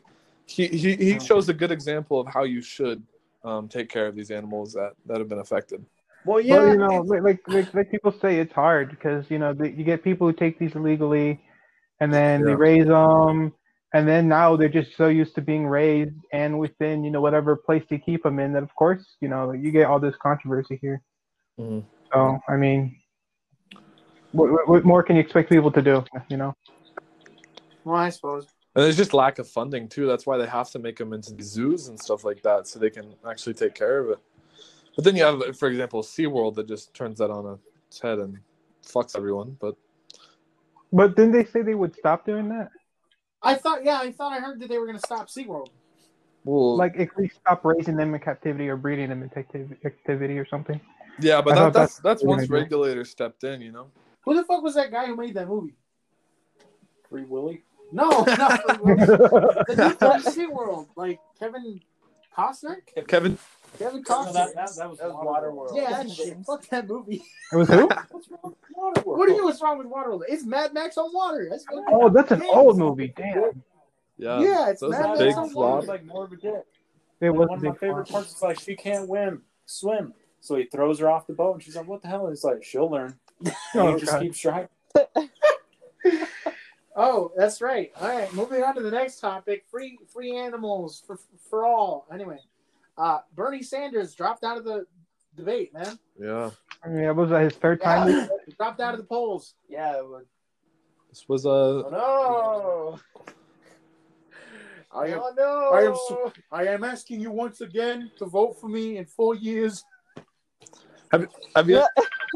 he shows a good example of how you should take care of these animals that have been affected. Well, But yeah. you know, like people say, it's hard because you know you get people who take these illegally, and then they Yeah. raise them, and then now they're just so used to being raised and within whatever place they keep them in that of course you get all this controversy here. Mhm. So I mean, what more can you expect people to do? You know. Well, I suppose. And there's just lack of funding too. That's why they have to make them into these zoos and stuff like that, so they can actually take care of it. But then you have, for example, SeaWorld that just turns that on its head and fucks everyone. But Didn't they say they would stop doing that? I thought I heard that they were going to stop SeaWorld. well, Like if we stop raising them in captivity or breeding them in captivity or something. yeah, I but thought that's that's once what I do. regulators stepped in, you know. Who the fuck was that guy who made that movie? Free Willy. No, not Free Willy. The dude from SeaWorld, like Kevin Costner? Kevin, Kevin No, Costner. that was That was Waterworld. Waterworld. Yeah, that shit. Fuck that movie. It was who? What's wrong with Waterworld? What do you mean what's wrong with Waterworld? It's Mad Max on water. That's fucking Oh, that's an yeah. old movie. Damn. Yeah, it's those Mad are Max big on It water. was like more of a dick. It was One a of my big favorite flop. parts is like she can't swim. So he throws her off the boat, and she's like, "What the hell?" And he's like, "She'll learn." And Oh, he just God. keeps trying. Oh, that's right. All right, moving on to the next topic: free animals for all. Anyway, Bernie Sanders dropped out of the debate, man. Yeah, I mean, it was his third time. Yeah, he dropped out of the polls. Yeah, it would. this was Oh no! I am, Oh no! I am asking you once again to vote for me in 4 years. Have you?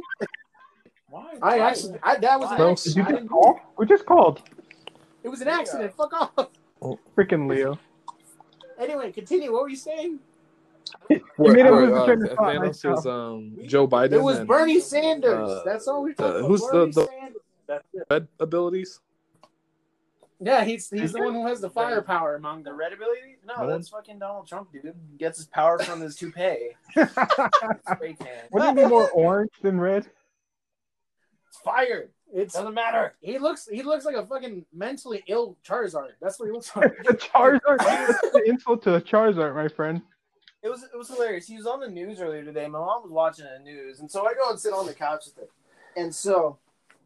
Why? That was an Bro, accident. Did you I just didn't- call? We just called. It was an accident. Fuck off. Freaking Leo. Anyway, continue. What were you saying? You made him Where, lose the train of thought. Thanos Nice is job. Joe Biden. It was and, Bernie Sanders. That's all we talked about. who's Bernie the- Sanders. That's it. red abilities. Yeah, he's the one who has the firepower among The them. red ability? No, No. that's fucking Donald Trump, dude. He gets his power from his toupee. Spray tan. Wouldn't it be more orange than red? It's fire. It's Doesn't matter. he looks like a fucking mentally ill Charizard. That's what he looks like. A Charizard. That's the insult to a Charizard, my friend. It was hilarious. He was on the news earlier today. My mom was watching the news, and so I go and sit on the couch with her. And so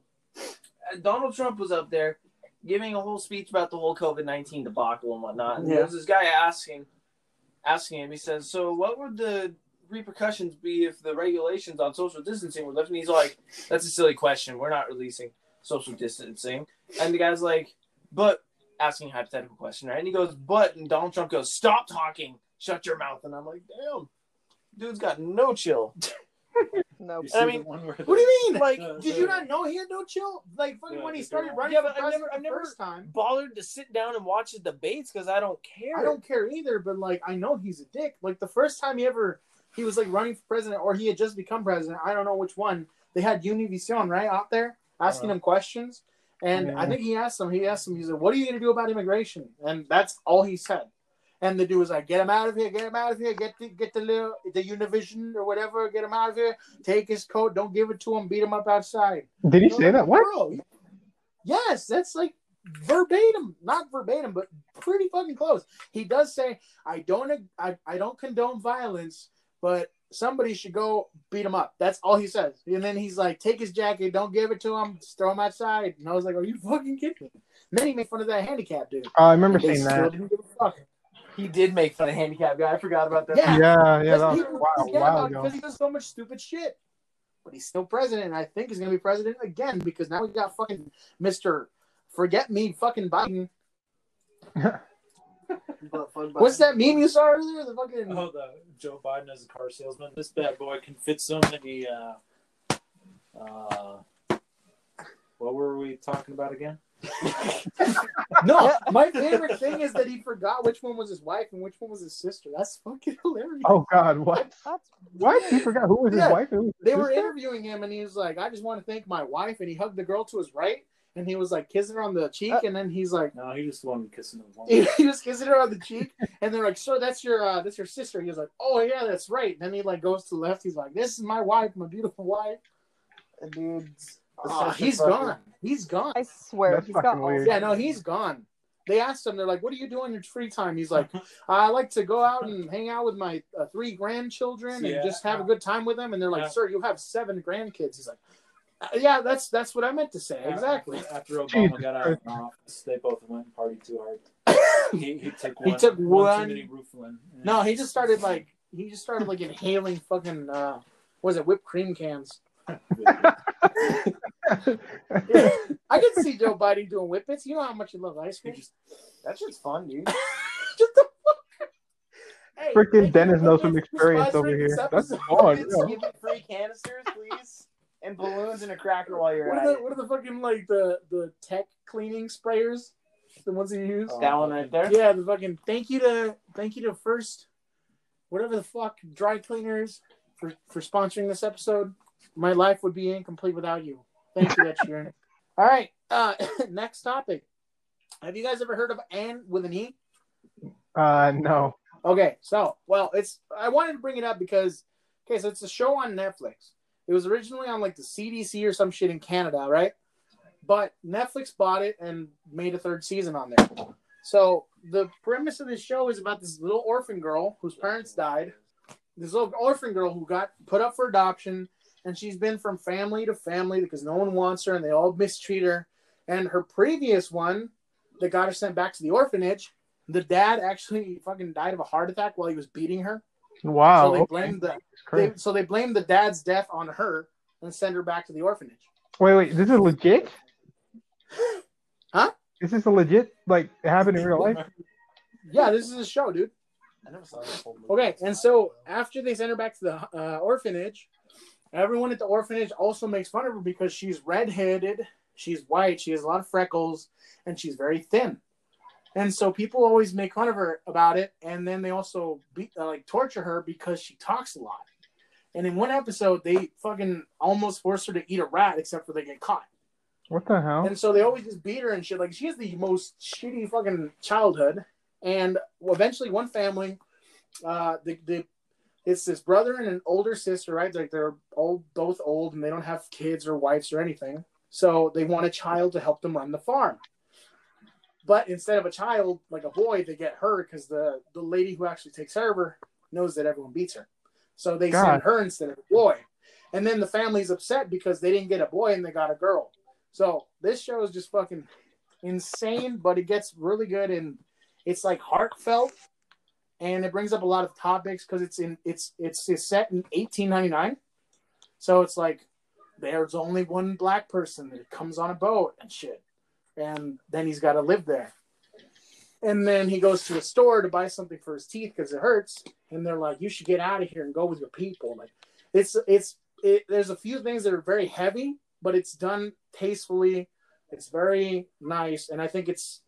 Donald Trump was up there giving a whole speech about the whole COVID-19 debacle and whatnot. And there's this guy asking him. He says, "So what would the repercussions be if the regulations on social distancing were lifted?" And he's like, "That's a silly question. We're not releasing social distancing." And the guy's like, "But," asking a hypothetical question, right? And he goes, "But," and Donald Trump goes, "Stop talking. Shut your mouth." And I'm like, damn, dude's got no chill. Nope. You see I mean, the one where What do you mean? Like, Did you not know he had no chill? Like fucking Yeah, when he but started they're- running Yeah, for but I've president never- the first time. Bothered to sit down and watch the debates because I don't care. I don't care either, but like I know he's a dick. Like the first time he was like running for president, or he had just become president. I don't know which one. They had Univision right out there asking him questions, and I think he asked him. He said, "What are you going to do about immigration?" And that's all he said. And the dude was like, "Get him out of here! Get him out of here! Get the Univision or whatever! Get him out of here! Take his coat! Don't give it to him! Beat him up outside!" Did he So, say like, that? What? bro, yes, that's like verbatim, not verbatim, but pretty fucking close. He does say, I don't condone violence, but somebody should go beat him up. That's all he says. And then he's like, take his jacket, don't give it to him, just throw him outside. And I was like, are you fucking kidding me? And then he made fun of that handicap dude. I remember They seeing still that. didn't give a fuck. He did make fun of handicap guy. I forgot about that. Yeah. Yeah, that Because was a while ago. he does so much stupid shit. But he's still president, and I think he's going to be president again because now we got fucking Mr. Forget Me fucking Biden. What's that meme you saw earlier? The fucking Oh, the Joe Biden as a car salesman. This bad boy can fit so many. What were we talking about again? No, my favorite thing is that he forgot which one was his wife and which one was his sister. That's fucking hilarious. Oh God, what? That's What? He forgot who was his Yeah. wife? Who was his They were sister? interviewing him, and he was like, "I just want to thank my wife," and he hugged the girl to his right, and he was like kissing her on the cheek, and then he's like, No, he just wanted kissing the woman. he was kissing her on the cheek, and they're like, "Sir, that's your sister." He was like, "Oh yeah, that's right." And then he like goes to the left. He's like, "This is my wife, my beautiful wife." Dude's He's gone. He's gone. I swear That's he's got fucking all. weird. Yeah, no, he's gone. they asked him, they're like, "What do you do in your free time?" He's like, "I like to go out and hang out with my 3 grandchildren and just have a good time with them." And they're like, "Sir, you have 7 grandkids." He's like, "Yeah, that's what I meant to say. Exactly." After Obama got out of office, they both went and partied too hard. He took one too many Rooflin. No, he just started like inhaling fucking was it whipped cream cans? I can see Joe Biden doing whippets. You know how much you love ice cream. That shit's fun, dude. Hey, Freaking Dennis knows some experience over here. That's fun. Give me free canisters, please, and balloons and a cracker while you're at it. What are the fucking like the tech cleaning sprayers? The ones you use? That one right there? Yeah, the fucking thank you to First whatever the fuck dry cleaners for sponsoring this episode. My life would be incomplete without you. Thank you, Ed Sheeran. All right, next topic. Have you guys ever heard of Anne with an E? No. Okay, so I wanted to bring it up because so it's a show on Netflix. It was originally on like the CDC or some shit in Canada, right? But Netflix bought it and made a 3rd season on there. So the premise of this show is about this little orphan girl whose parents died. This little orphan girl who got put up for adoption, and she's been from family to family because no one wants her and they all mistreat her. And her previous one that got her sent back to the orphanage, the dad actually fucking died of a heart attack while he was beating her. Wow. So they blamed the dad's death on her and sent her back to the orphanage. Wait, this is legit? Huh? Is this a legit, like, it happened in real life? Yeah, this is a show, dude. I never saw this whole movie. Okay, and so after they send her back to the orphanage, everyone at the orphanage also makes fun of her because she's redheaded, she's white, she has a lot of freckles, and she's very thin. And so people always make fun of her about it, and then they also torture her because she talks a lot. And in one episode, they fucking almost force her to eat a rat, except for they get caught. What the hell? And so they always just beat her and shit. Like, she has the most shitty fucking childhood. And eventually, one family, it's this brother and an older sister, right? Like, they're both old, and they don't have kids or wives or anything. So they want a child to help them run the farm. But instead of a child, like a boy, they get her because the lady who actually takes care of her knows that everyone beats her. So they send her instead of a boy. And then the family's upset because they didn't get a boy and they got a girl. So this show is just fucking insane, but it gets really good, and it's like heartfelt, and it brings up a lot of topics because it's set in 1899. So it's like there's only one black person that comes on a boat and shit, and then he's got to live there. And then he goes to a store to buy something for his teeth because it hurts, and they're like, "You should get out of here and go with your people." Like, there's a few things that are very heavy, but it's done tastefully. It's very nice, and I think it's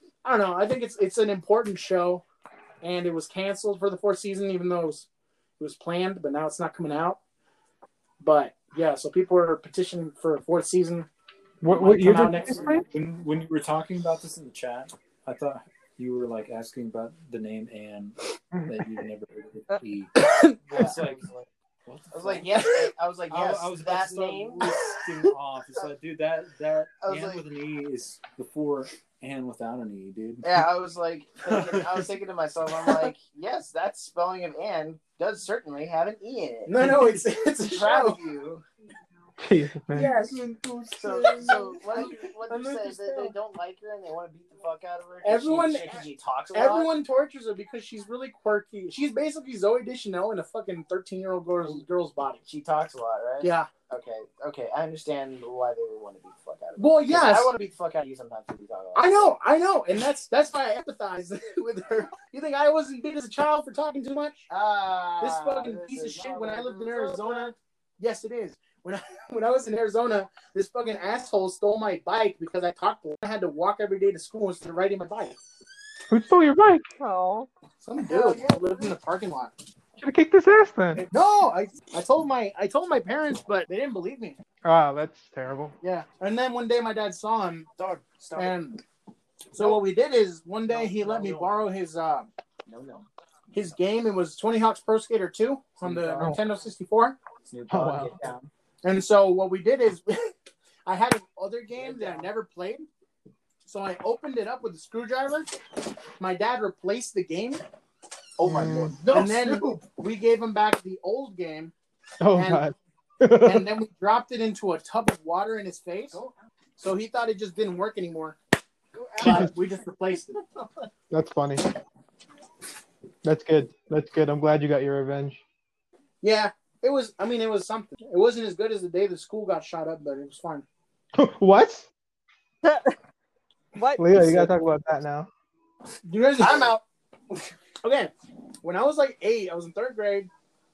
an important show, and it was canceled for the 4th season, even though it was planned, but now it's not coming out. But yeah, so people are petitioning for a 4th season. What year did next when you were talking about this in the chat, I thought you were like asking about the name Anne that you never heard of it. I was like, yes. I was like, yes. I was that name. Listing off. It's like, dude, that Anne like, with an E is before Anne without an E, dude. Yeah, I was thinking to myself, I'm like, yes, that spelling of Anne does certainly have an E in it. No, it's a proud show. of you. Jesus, man. Yes. So what do you say? They don't like her and they want to beat the fuck out of her? Everyone she talks a lot? Everyone tortures her because she's really quirky. She's basically Zooey Deschanel in a fucking 13-year-old girl's body. She talks a lot, right? Yeah. Okay. I understand why they would want to beat the fuck out of her. Well, yes. I want to beat the fuck out of you sometimes when you talk a lot. I know, and that's why I empathize with her. You think I wasn't beat as a child for talking too much? This fucking piece of shit. When I lived in Arizona, yes, it is. When I was in Arizona, this fucking asshole stole my bike because I talked to him. I had to walk every day to school instead of riding my bike. Who stole your bike? Oh. Some dude lived in the parking lot. Should have kicked his ass then. No, I told my parents, but they didn't believe me. Oh, that's terrible. Yeah, and then one day my dad saw him, and so what we did is one day he let me borrow his his game. It was Tony Hawk's Pro Skater 2 on the Nintendo 64. Oh, wow. And so what we did is I had other games that I never played. So I opened it up with a screwdriver. My dad replaced the game. Oh my lord! And then we gave him back the old game. Oh and, god. And then we dropped it into a tub of water in his face. So he thought it just didn't work anymore. But we just replaced it. That's funny. That's good. That's good. I'm glad you got your revenge. Yeah, it was. I mean, it was something. It wasn't as good as the day the school got shot up, but it was fun. What? What? Leo, you gotta talk about that now. You guys, I'm out. Okay, when I was like 8, I was in 3rd grade.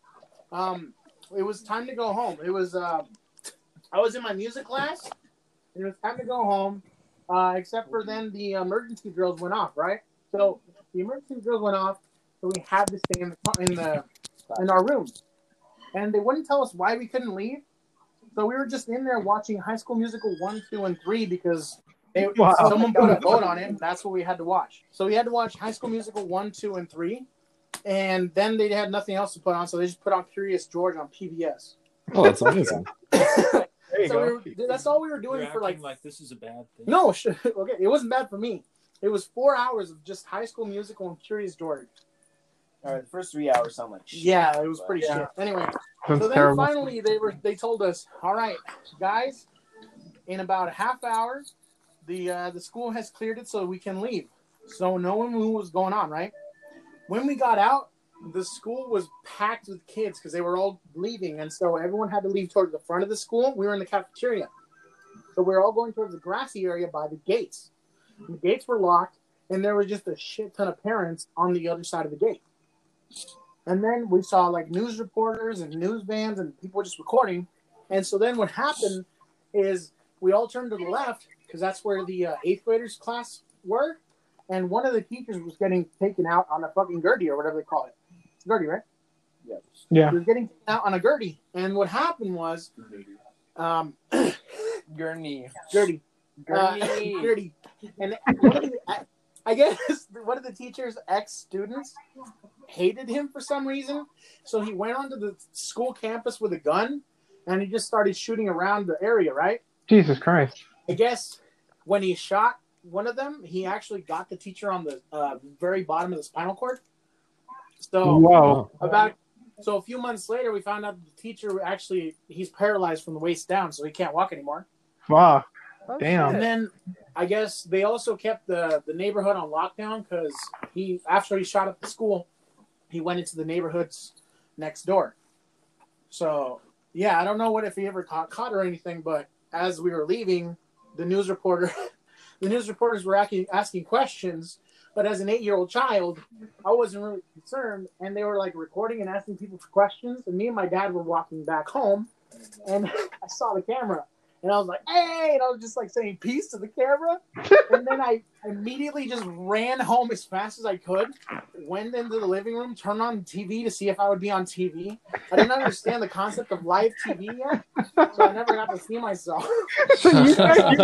It was time to go home. It was I was in my music class. And it was time to go home. Except for then the emergency drills went off, right? So the emergency drills went off, so we had to stay in our rooms, and they wouldn't tell us why we couldn't leave. So we were just in there watching High School Musical 1, 2, and 3 because someone put a vote on it. That's what we had to watch. So we had to watch High School Musical 1, 2, and 3, and then they had nothing else to put on, so they just put on Curious George on PBS. Oh, that's amazing. So that's all we were doing for like this is a bad thing. No, okay, it wasn't bad for me. It was 4 hours of just High School Musical and Curious George. All right, the first 3 hours sound like shit. Yeah, it was pretty shit. Anyway, That's so then terrible. finally they told us, all right, guys, in about a half hour, the school has cleared it so we can leave. So no one knew what was going on, right? When we got out, the school was packed with kids because they were all leaving, and so everyone had to leave towards the front of the school. We were in the cafeteria, so we were all going towards the grassy area by the gates. The gates were locked, and there was just a shit ton of parents on the other side of the gate. And then we saw like news reporters and news vans and people just recording. And so then what happened is we all turned to the left because that's where the 8th graders class were. And one of the teachers was getting taken out on a fucking Gertie or whatever they call it. It's Gertie, right? Yes. Yeah. He was getting taken out on a Gertie. And what happened was Gurney. Gertie. Gurney. Gertie. And one of the, I guess one of the teacher's ex-students hated him for some reason. So he went onto the school campus with a gun and he just started shooting around the area, right? Jesus Christ. I guess when he shot one of them, he actually got the teacher on the very bottom of the spinal cord. So Whoa. So a few months later, we found out the teacher actually, he's paralyzed from the waist down, so he can't walk anymore. Fuck. Oh, Damn. And then I guess they also kept the neighborhood on lockdown because after he shot up the school, he went into the neighborhoods next door. So yeah, I don't know if he ever caught or anything, but as we were leaving, the news reporters were asking questions. But as an 8-year-old child, I wasn't really concerned, and they were like recording and asking people for questions. And me and my dad were walking back home, and I saw the camera. And I was like, hey, and I was just like saying peace to the camera. And then I immediately just ran home as fast as I could, went into the living room, turned on the TV to see if I would be on TV. I didn't understand the concept of live TV yet, so I never got to see myself. So you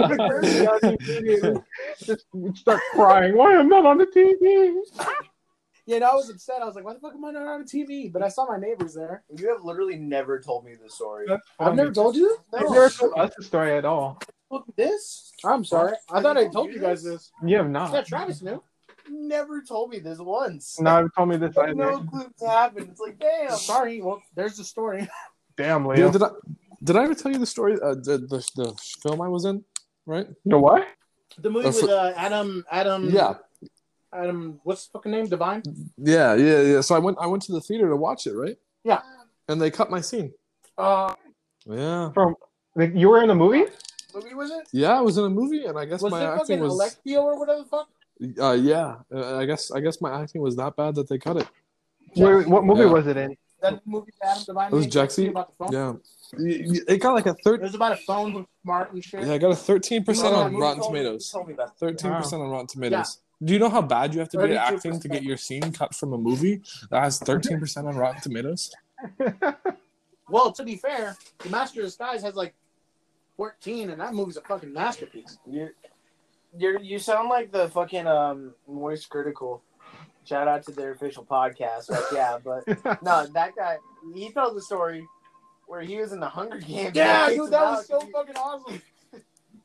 just start crying. Why am I not on the TV? Yeah, and I was upset. I was like, why the fuck am I not on TV? But I saw my neighbors there. You have literally never told me this story. That's I've funny. never told you this? You've never told us the story at all. Look at this. I'm sorry. I thought I told you guys this. You have Yeah, not. Travis knew. Never told me this once. Never told me this I had either. no clue this happened. It's like, damn. Sorry. Well, there's the story. Damn, Yeah, Leo. did I ever tell you the story? The film I was in, right? The what? The movie with Adam. Yeah, Adam. What's the fucking name? Divine. yeah. So I went to the theater to watch it, right? Yeah. And they cut my scene. Yeah, Like, you were in the movie? Movie was it? yeah. I was in a movie, and I guess Was my it acting fucking was. Alexio or whatever the fuck? Yeah. I guess my acting was that bad that they cut it. Wait, what movie Yeah. was it in? That movie that Adam Divine It was made, Jaxie. about the phone. Yeah, it got like a It was about a phone who's smart and shit. Yeah, I got a 13% No, on you Rotten told me- Tomatoes. you told me about 13% on Rotten Tomatoes. Do you know how bad you have to be at 32%. acting to get your scene cut from a movie that has 13% on Rotten Tomatoes? Well, to be fair, The Master of Disguise has like 14, and that movie's a fucking masterpiece. You sound like the fucking Moist Critical. Shout out to their official podcast. But yeah, but no, that guy, he told the story where he was in the Hunger Games. Yeah, They dude, kicked that him was out so 'cause fucking awesome.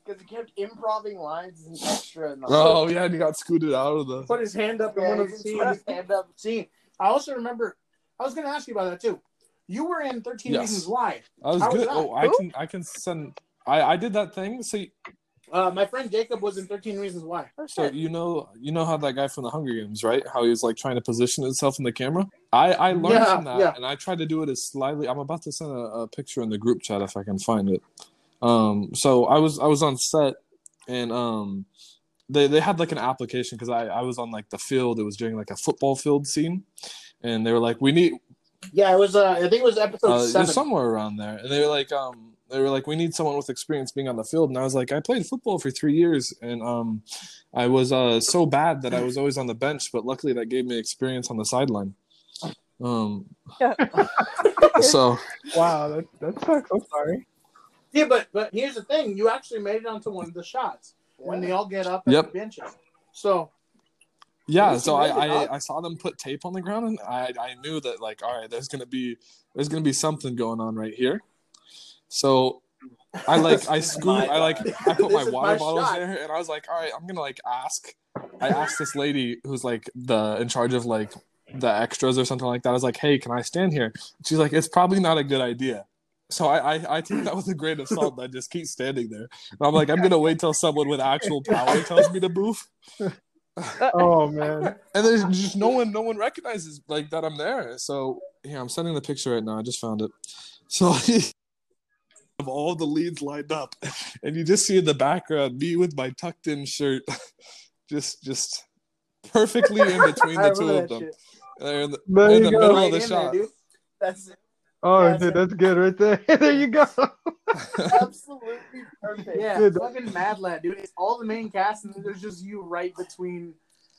because he kept improving lines and extra. In the Oh yeah, and he got scooted out of the. Put his hand up in one of the scenes. Stand up. See, I also remember. I was going to ask you about that too. You were in 13 Yes. Reasons Why. I was How was good. that? Oh, I can send. I did that thing. See, My friend Jacob was in 13 Reasons Why. so you know how that guy from the Hunger Games, right? How he was like trying to position himself in the camera. I learned from that, and I tried to do it as slightly. I'm about to send a picture in the group chat if I can find it. So I was on set, and they had like an application because I was on like the field. It was during like a football field scene, and they were like, we need. Yeah, it was. I think it was episode It 7. was somewhere around there, and they were like, we need someone with experience being on the field. And I was like, I played football for 3 years, and I was so bad that I was always on the bench. But luckily, that gave me experience on the sideline. So Wow, that sucks. I'm sorry. Yeah, but here's the thing: you actually made it onto one of the shots when they all get up at Yep. the benches. So yeah, so I saw them put tape on the ground, and I knew that like, all right, there's gonna be something going on right here. So I put my This is water my bottles shot. there, and I was like, all right, I'm gonna like ask. I asked this lady who's like in charge of like the extras or something like that. I was like, hey, can I stand here? She's like, it's probably not a good idea. So I take that with a grain of salt, and I just keep standing there. And I'm like, I'm gonna wait till someone with actual power tells me to move. Oh man. And there's just no one recognizes like that I'm there. So here, I'm sending the picture right now. I just found it. So of all the leads lined up, and you just see in the background me with my tucked in shirt, just perfectly in between the two of them. They're in the middle of the shot. That's it. Oh, dude, that's good right there. There you go. Absolutely perfect. Yeah, Dude. fucking Mad Lad, dude. It's all the main cast, and then there's just you right between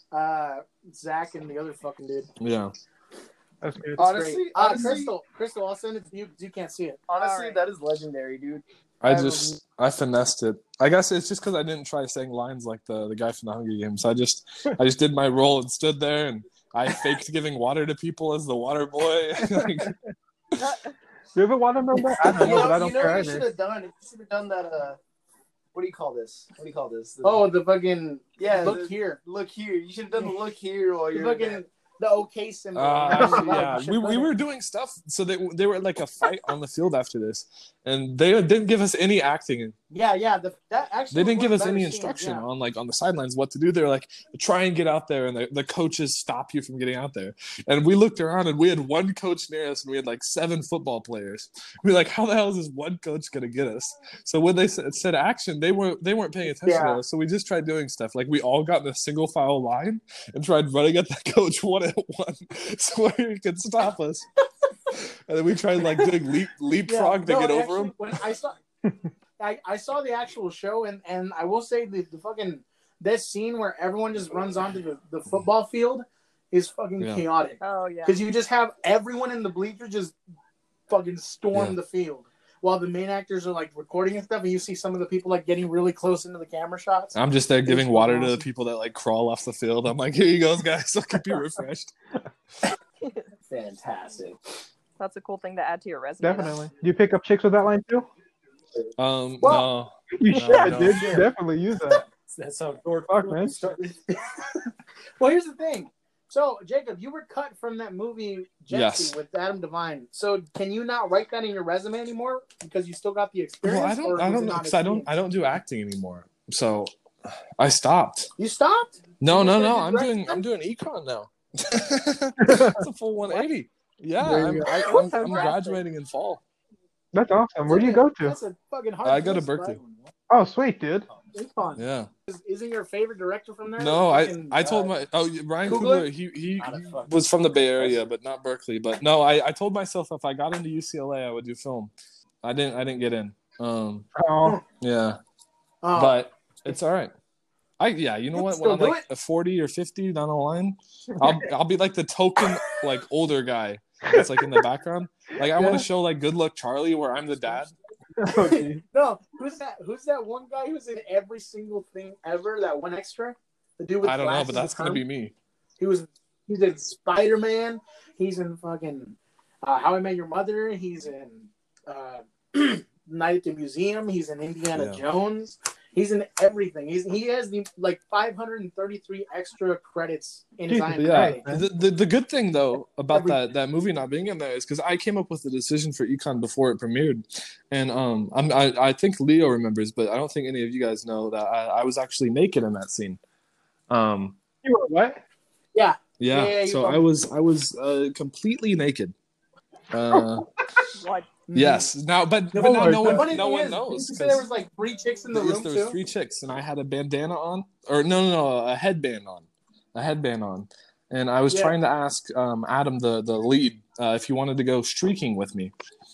Zach and the other fucking dude. Yeah. That's good. Honestly, Crystal, I'll send it to you because you can't see it. honestly, Alright. that is legendary, dude. I finessed it. I guess it's just because I didn't try saying lines like the guy from the Hunger Games. I just did my role and stood there, and I faked giving water to people as the water boy. Like, Do you ever want to know that? I don't know, but I don't care what you either. should have done? You should have done that. What do you call this? Oh, the fucking yeah. look here. Look here. You should have done the look here while The you're fucking the OK symbol. yeah, we were doing stuff. So they were like a fight on the field after this, and they didn't give us any acting. Yeah. That actually They didn't give us better any scenes, instruction yeah. on the sidelines what to do. They're like, try and get out there, and the coaches stop you from getting out there. And we looked around, and we had one coach near us, and we had like 7 football players. We were like, how the hell is this one coach gonna get us? So when they said action, they weren't paying attention to us. So we just tried doing stuff like we all got in a single file line and tried running at the coach one at one, so he could stop us. And then we tried like doing leapfrog to get over him. When I saw the actual show, and I will say the fucking this scene where everyone just runs onto the football field is fucking chaotic. Oh yeah. Because you just have everyone in the bleachers just fucking storm the field while the main actors are like recording and stuff, and you see some of the people like getting really close into the camera shots. I'm just there giving water to the awesome. people that like crawl off the field. I'm like, here you go, guys. I'll keep you refreshed. fantastic. That's a cool thing to add to your resume. Definitely. Do you pick up chicks with that line too? No. You No, should, no. dude. Definitely use that. That's how George Fuck, man. Well, here's the thing. So, Jacob, you were cut from that movie Jesse Yes. with Adam Devine. So, can you not write that in your resume anymore because you still got the experience? Well, I don't know because I don't do acting anymore. So I stopped. You stopped? No. You said you I'm doing econ now. It's a full 180. Yeah, There you I'm graduating in fall. That's awesome. Where do you go to? That's a fucking hard. I go to choice, Berkeley. bud. Oh, sweet, dude. Econ. Yeah. Isn't your favorite director from there? No, Fucking, I told Ryan Coogler? Coogler he Not a fucking- was from the Bay Area, but not Berkeley. But no, I told myself if I got into UCLA, I would do film. I didn't get in. Oh, Yeah, Oh, but it's all right. You know You what? can When I'm still do like a 40 or 50 down the line, I'll be like the token like older guy that's like in the background. Like I want to show like Good Luck Charlie where I'm the dad. oh geez. no. Who's that one guy who's in every single thing ever? That one extra? The dude with I don't know, glasses but that's with gonna perm? be me. He's in Spider-Man. He's in fucking How I Met Your Mother. He's in Night at the Museum. He's in Indiana Yeah. Jones. He's in everything. He has the 533 extra credits in his Jesus IMDb. Christ. The good thing though about that movie not being in there is because I came up with the decision for Econ before it premiered, and I think Leo remembers, but I don't think any of you guys know that I was actually naked in that scene. You were what? Yeah. Yeah. So I was completely naked. What? Yes. Now, but now no one knows. Did you say there was 3 chicks in the room There too? was 3 chicks, and I had a bandana on, or no, a headband on, and I was trying to ask Adam, the lead, if he wanted to go streaking with me.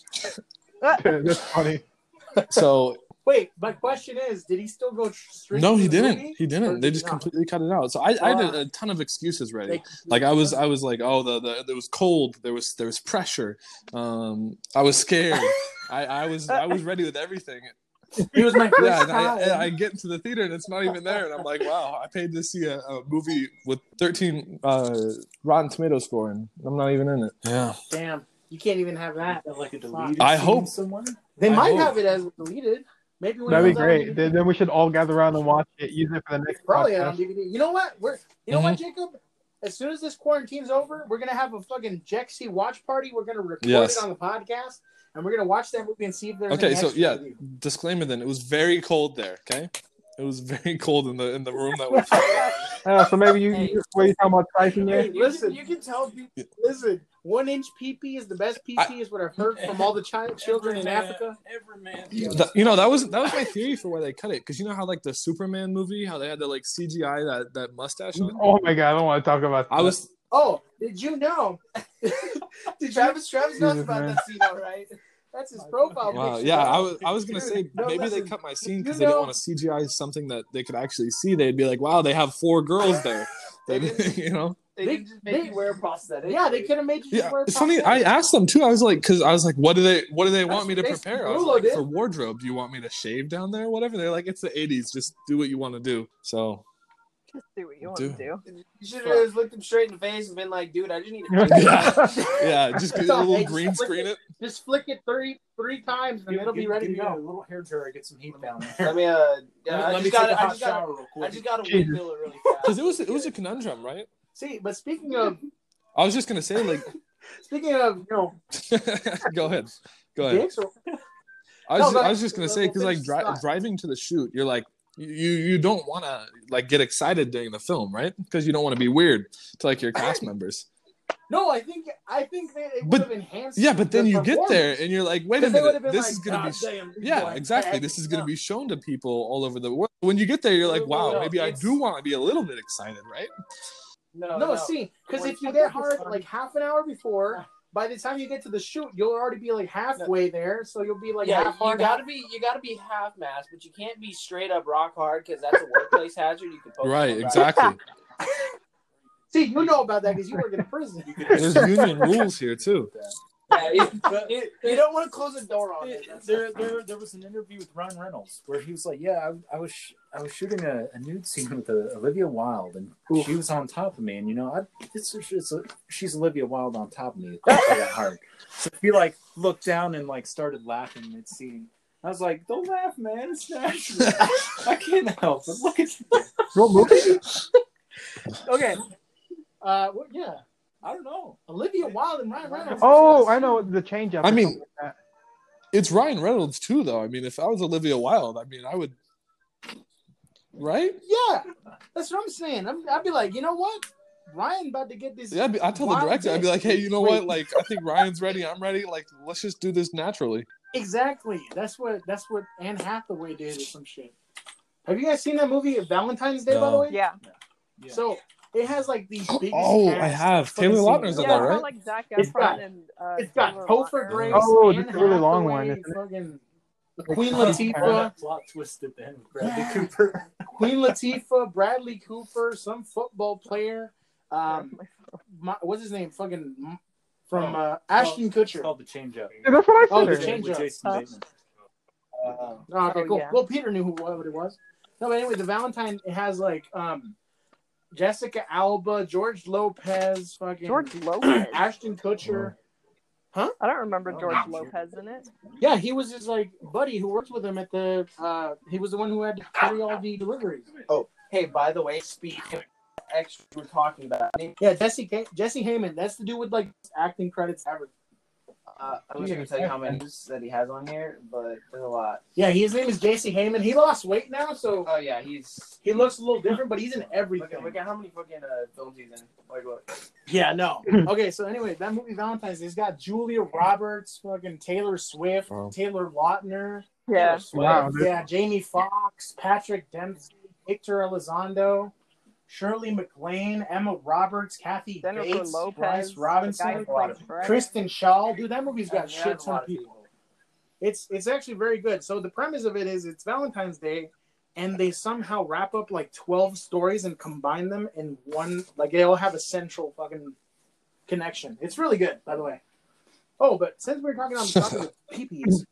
That's funny. So Wait, my question is, did he still go straight? no, to he the didn't. movie, He or didn't. They did just he not? completely cut it out. So I had a ton of excuses ready. Like I was like, oh, it was cold. There was pressure. I was scared. I was ready with everything. He was my first And time. I get into the theater and it's not even there, and I'm like, wow, I paid to see a movie with 13 Rotten Tomato score, and I'm not even in it. Yeah. Damn, you can't even have that. Like a deleted I scene hope- somewhere. They I might hope. have it as deleted. Maybe when That'd be it comes out on great. DVD. Then we should all gather around and watch it. Use it for the next It's probably podcast. on DVD. You know what? You know what, Jacob? As soon as this quarantine's over, we're gonna have a fucking Jexy watch party. We're gonna record Yes. it on the podcast, and we're gonna watch that movie and see if there's Okay, any so extra yeah, review. disclaimer then. It was very cold there, okay? It was very cold in the room that we So maybe you what are you talking about Tyson Hey, here? listen, you can tell people. Listen, 1-inch PP is the best PP, is what I've heard from all the children in Africa. Every man. that was my theory for why they cut it, because you know how the Superman movie, how they had to CGI that mustache on? Oh my god, I don't want to talk about that. I was Oh, did you know? Travis knows Jesus, about man. that scene, all right? That's his profile wow, picture. yeah, I was gonna say No, maybe listen, they cut my scene you because they didn't know- want to CGI something that they could actually see. They'd be like, wow, they have 4 girls there. They didn't- You know? They didn't just make you wear a prosthetic. Yeah, they could have made you Yeah, wear a it's funny. I prosthetic. asked them too. I was like, what do they want me to That's prepare? I was Rulo like, did. for wardrobe, do you want me to shave down there, whatever? They're like, it's the '80s. Just do what you want to do. So Just do what you want to do. You should have just looked him straight in the face and been like, dude, I just need to yeah, just get a little green screen it. Just flick it three times, and it'll be ready to Give me a go. little hair dryer, get some heat down there. Let me Let me take a hot shower real I quick. just got to Jesus. windmill it really fast. Because it was a conundrum, right? See, but speaking of I was just gonna say go ahead. dicks, or, I No, was just gonna say because driving to the shoot, you're like you don't want to get excited during the film, right? Because you don't want to be weird to your cast members. no, I think that it would But- have enhanced. Yeah, but then the you get there performance. and you're like, wait a 'Cause they would minute, have been this like, is gonna be. "God damn, these Yeah, boys exactly. bad." This is going to be shown to people all over the world. When you get there, you're like, wow, No, maybe I it's- do want to be a little bit excited, right? No, see, because When if you you get focus hard on- like half an hour before, by the time you get to the shoot, you'll already be halfway there. So you'll be Yeah, half you hard. gotta be half mast, but you can't be straight up rock hard because that's a workplace hazard. You can poke Right, someone exactly. See, you know about that because you work in a prison. There's union rules here too. Yeah, you don't want to close the door on it. There was an interview with Ryan Reynolds where he was like, "Yeah, I was shooting a nude scene with Olivia Wilde, and she was on top of me, and she's Olivia Wilde on top of me. It's not that hard. So if you looked down and started laughing mid scene, I was like, "Don't laugh, man. It's natural. I can't help it. Look at you." What movie? Okay. Yeah. I don't know. Olivia Wilde and Ryan Reynolds. Oh, I know the change up. I or mean- something like that. It's Ryan Reynolds too, though. I mean, if I was Olivia Wilde, I would. Right? Yeah, that's what I'm saying. I'd be like, you know what? Ryan about to get this. Yeah, I tell the wild director, I'd be dick. like, hey, you know Wait. what? I think Ryan's ready. I'm ready. Let's just do this naturally. Exactly. That's what Anne Hathaway did or some shit. Have you guys seen that movie Valentine's Day, by the No. way? Yeah. So it has the biggest Oh, I cast have. I've Taylor seen. Lautner's in Yeah, that, it's right? got like Zac It's got- Efron and It's got Taylor Topher Lautner. Grace. Oh, Anne this really long one, Hathaway, isn't it? fucking Queen Latifah, Plot twist at the end with Bradley Cooper. Queen Latifah, Bradley Cooper, some football player. What's his name? Fucking from Ashton It's Kutcher. called The Change Up. Yeah, that's what I Oh, said. the change With up. Jason Bateman. Oh, okay, Oh, cool. yeah. Well, Peter knew what it was. No, but anyway, the Valentine, it has Jessica Alba, George Lopez, fucking George Lopez. Ashton Kutcher. Huh? I don't remember George Lopez in it. Yeah, he was his like buddy who worked with him at the. He was the one who had to carry all the deliveries. Oh, hey, by the way, speaking of extra we're talking about. Yeah, Jesse Heyman. That's the dude with like acting credits ever. I wish I could tell you how many that he has on here, but there's a lot. Yeah, his name is Jesse Heyman. He lost weight now, so Oh yeah, he looks a little different, but he's in everything. look at how many fucking films he's in. Like what? Yeah, no. Okay, so anyway, that movie Valentine's Day's got Julia Roberts, fucking Taylor Swift, Wow. Taylor Lautner, Yeah. Wow. yeah, Jamie Foxx, Patrick Dempsey, Victor Elizondo, Shirley MacLaine, Emma Roberts, Kathy Jennifer Bates, Lopez, Bryce the guy Robinson, who plays Shrek. Kristen Shaw. Dude, that movie's got Yeah, shit that's a lot ton of people. It's actually very good. So the premise of it is it's Valentine's Day, and they somehow wrap up like 12 stories and combine them in one. Like they all have a central fucking connection. It's really good, by the way. Oh, but since we're talking on the topic of peepees,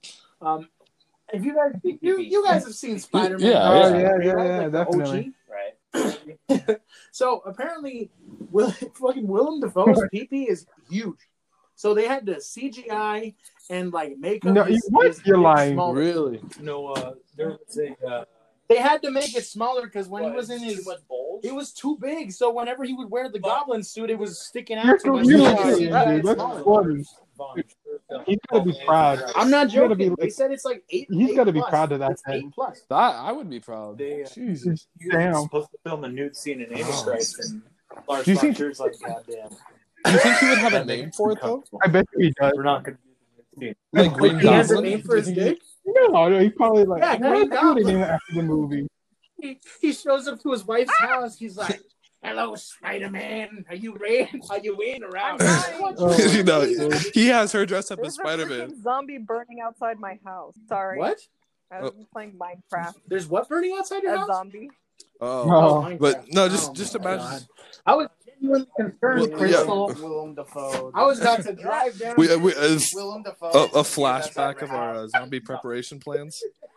if you guys you guys have seen Spider-Man, Yeah, Oh, yeah. yeah, right? yeah, Like yeah, the definitely. Right. So apparently, fucking Willem Dafoe's peepee is huge. So they had to CGI and like make him. No, what? You're dick lying. smaller. Really? No, there was a. They had to make it smaller because when he was in Too his, much bulge. it was too big. So whenever he would wear the Goblin suit, it was sticking out You're too much. you're So lying, they had to dude. make it That's smaller. funny. He's gotta be proud. I'm not He's gotta be joking. They like- said it's like 8. He's 8 gotta be plus. proud of that It's thing. 8+. I would be proud. They, Jesus. He was Damn. supposed to film a nude scene in Ava Stripes, and Lars Do you von think- Trier's like, goddamn. Do you think he would have a name for it though? I bet you he does. We're not going to do the nude Like Green He has a Goblin? name for his Do you think dick? No, he's probably like, Yeah, Green what Goblin. name after the movie? He shows up to his wife's house. He's like, "Hello, Spider-Man. Are you in? Are you in around?" Oh, You know, dude. he has her dressed up as There's a Spider-Man. freaking zombie burning outside my house. Sorry. What? I was playing Minecraft. There's what burning outside your A house? zombie. Oh, No. but no, Oh just my imagine. God. I was genuinely concerned, Well, yeah. Crystal. Willem Dafoe. I was about to drive down. We, Willem Dafoe. a flashback of our zombie preparation plans.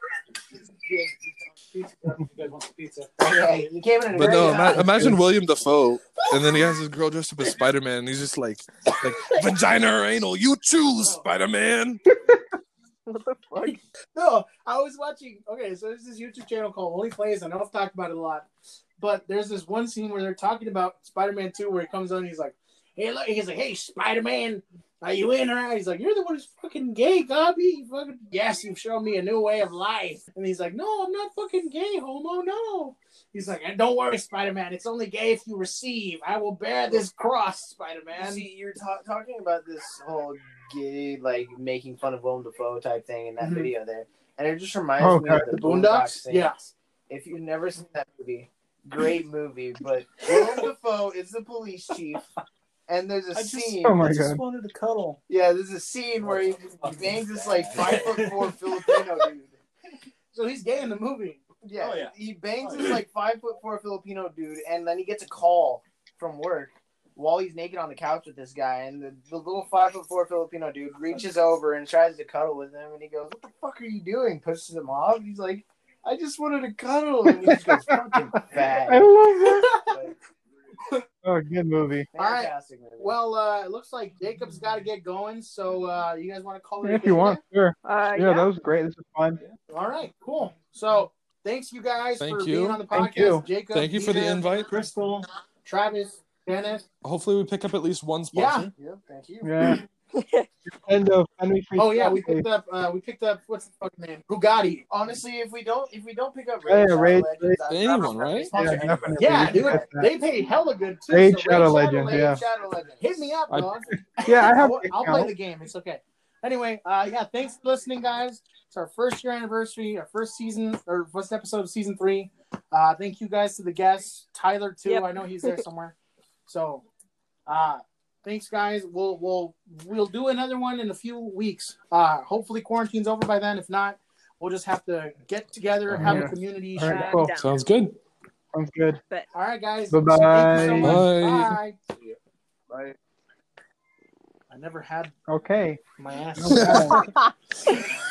You guys want some pizza? Okay, you came in a But great no, time. imagine William Dafoe, and then he has his girl dressed up as Spider-Man, and he's just like vagina or anal, you choose, Spider-Man. What the fuck? No, I was watching. Okay, so there's this YouTube channel called Only Plays. I know I've talked about it a lot, but there's this one scene where they're talking about Spider-Man 2, where he comes on. And he's like, "Hey, look," he's like, "Hey, Spider-Man, are you in or out?" He's like, "You're the one who's fucking gay, Gobby. You fucking yes, you've shown me a new way of life." And he's like, "No, I'm not fucking gay, homo. No." He's like, "And don't worry, Spider-Man. It's only gay if you receive. I will bear this cross, Spider-Man." See, you're talking about this whole gay, like, making fun of Willem Dafoe type thing in that Mhm. video there. And it just reminds Oh, me God. of the The Boondocks? Saints. Yeah. If you've never seen that movie, great movie. But Willem Dafoe is the police chief. And there's a scene. Oh my I just God. wanted to cuddle. Yeah, there's a scene where he bangs this, like, 5'4" Filipino dude. So he's gay in the movie. Yeah, Oh, yeah. he bangs this, like, 5'4" Filipino dude, and then he gets a call from work while he's naked on the couch with this guy, and the little 5'4" Filipino dude reaches over and tries to cuddle with him, and he goes, "What the fuck are you doing?" Pushes him off. He's like, "I just wanted to cuddle," and he just goes, "Fucking I fat." love that. Like, Oh, good movie. All right. fantastic movie. Well, it looks like Jacob's got to get going. So you guys want to call it? If you want, sure. Yeah. Yeah, that was great. This was fun. All right, cool. So thanks you guys Thank for you. being on the podcast. Thank you. Jacob, Thank you for the Peter, invite. Crystal, Travis, Dennis. Hopefully, we pick up at least one sponsor. yeah, thank you. Yeah. And Henry Free. Oh yeah, we picked up. What's the fucking name? Bugatti. Honestly, if we don't pick up Hey, Raid Legends, Anyone, right? Yeah, definitely. Yeah, We dude, got that. they paid hella good too. Raid so Shadow Legends, yeah. Shadow Legends. Hit me up, I- dog. Yeah, I have. I'll play the game. It's okay. Anyway, yeah, thanks for listening, guys. It's our first year anniversary, our first season, or first episode of season 3. Thank you guys to the guests, Tyler too. Yep. I know he's there somewhere. So, thanks, guys. We'll do another one in a few weeks. Hopefully, quarantine's over by then. If not, we'll just have to get together, have a Yeah. community. All right, chat. cool. Down. Sounds good. Sounds good. All right, guys. Bye-bye. Thank you so much. Bye. Bye. I never had Okay. my ass. No problem.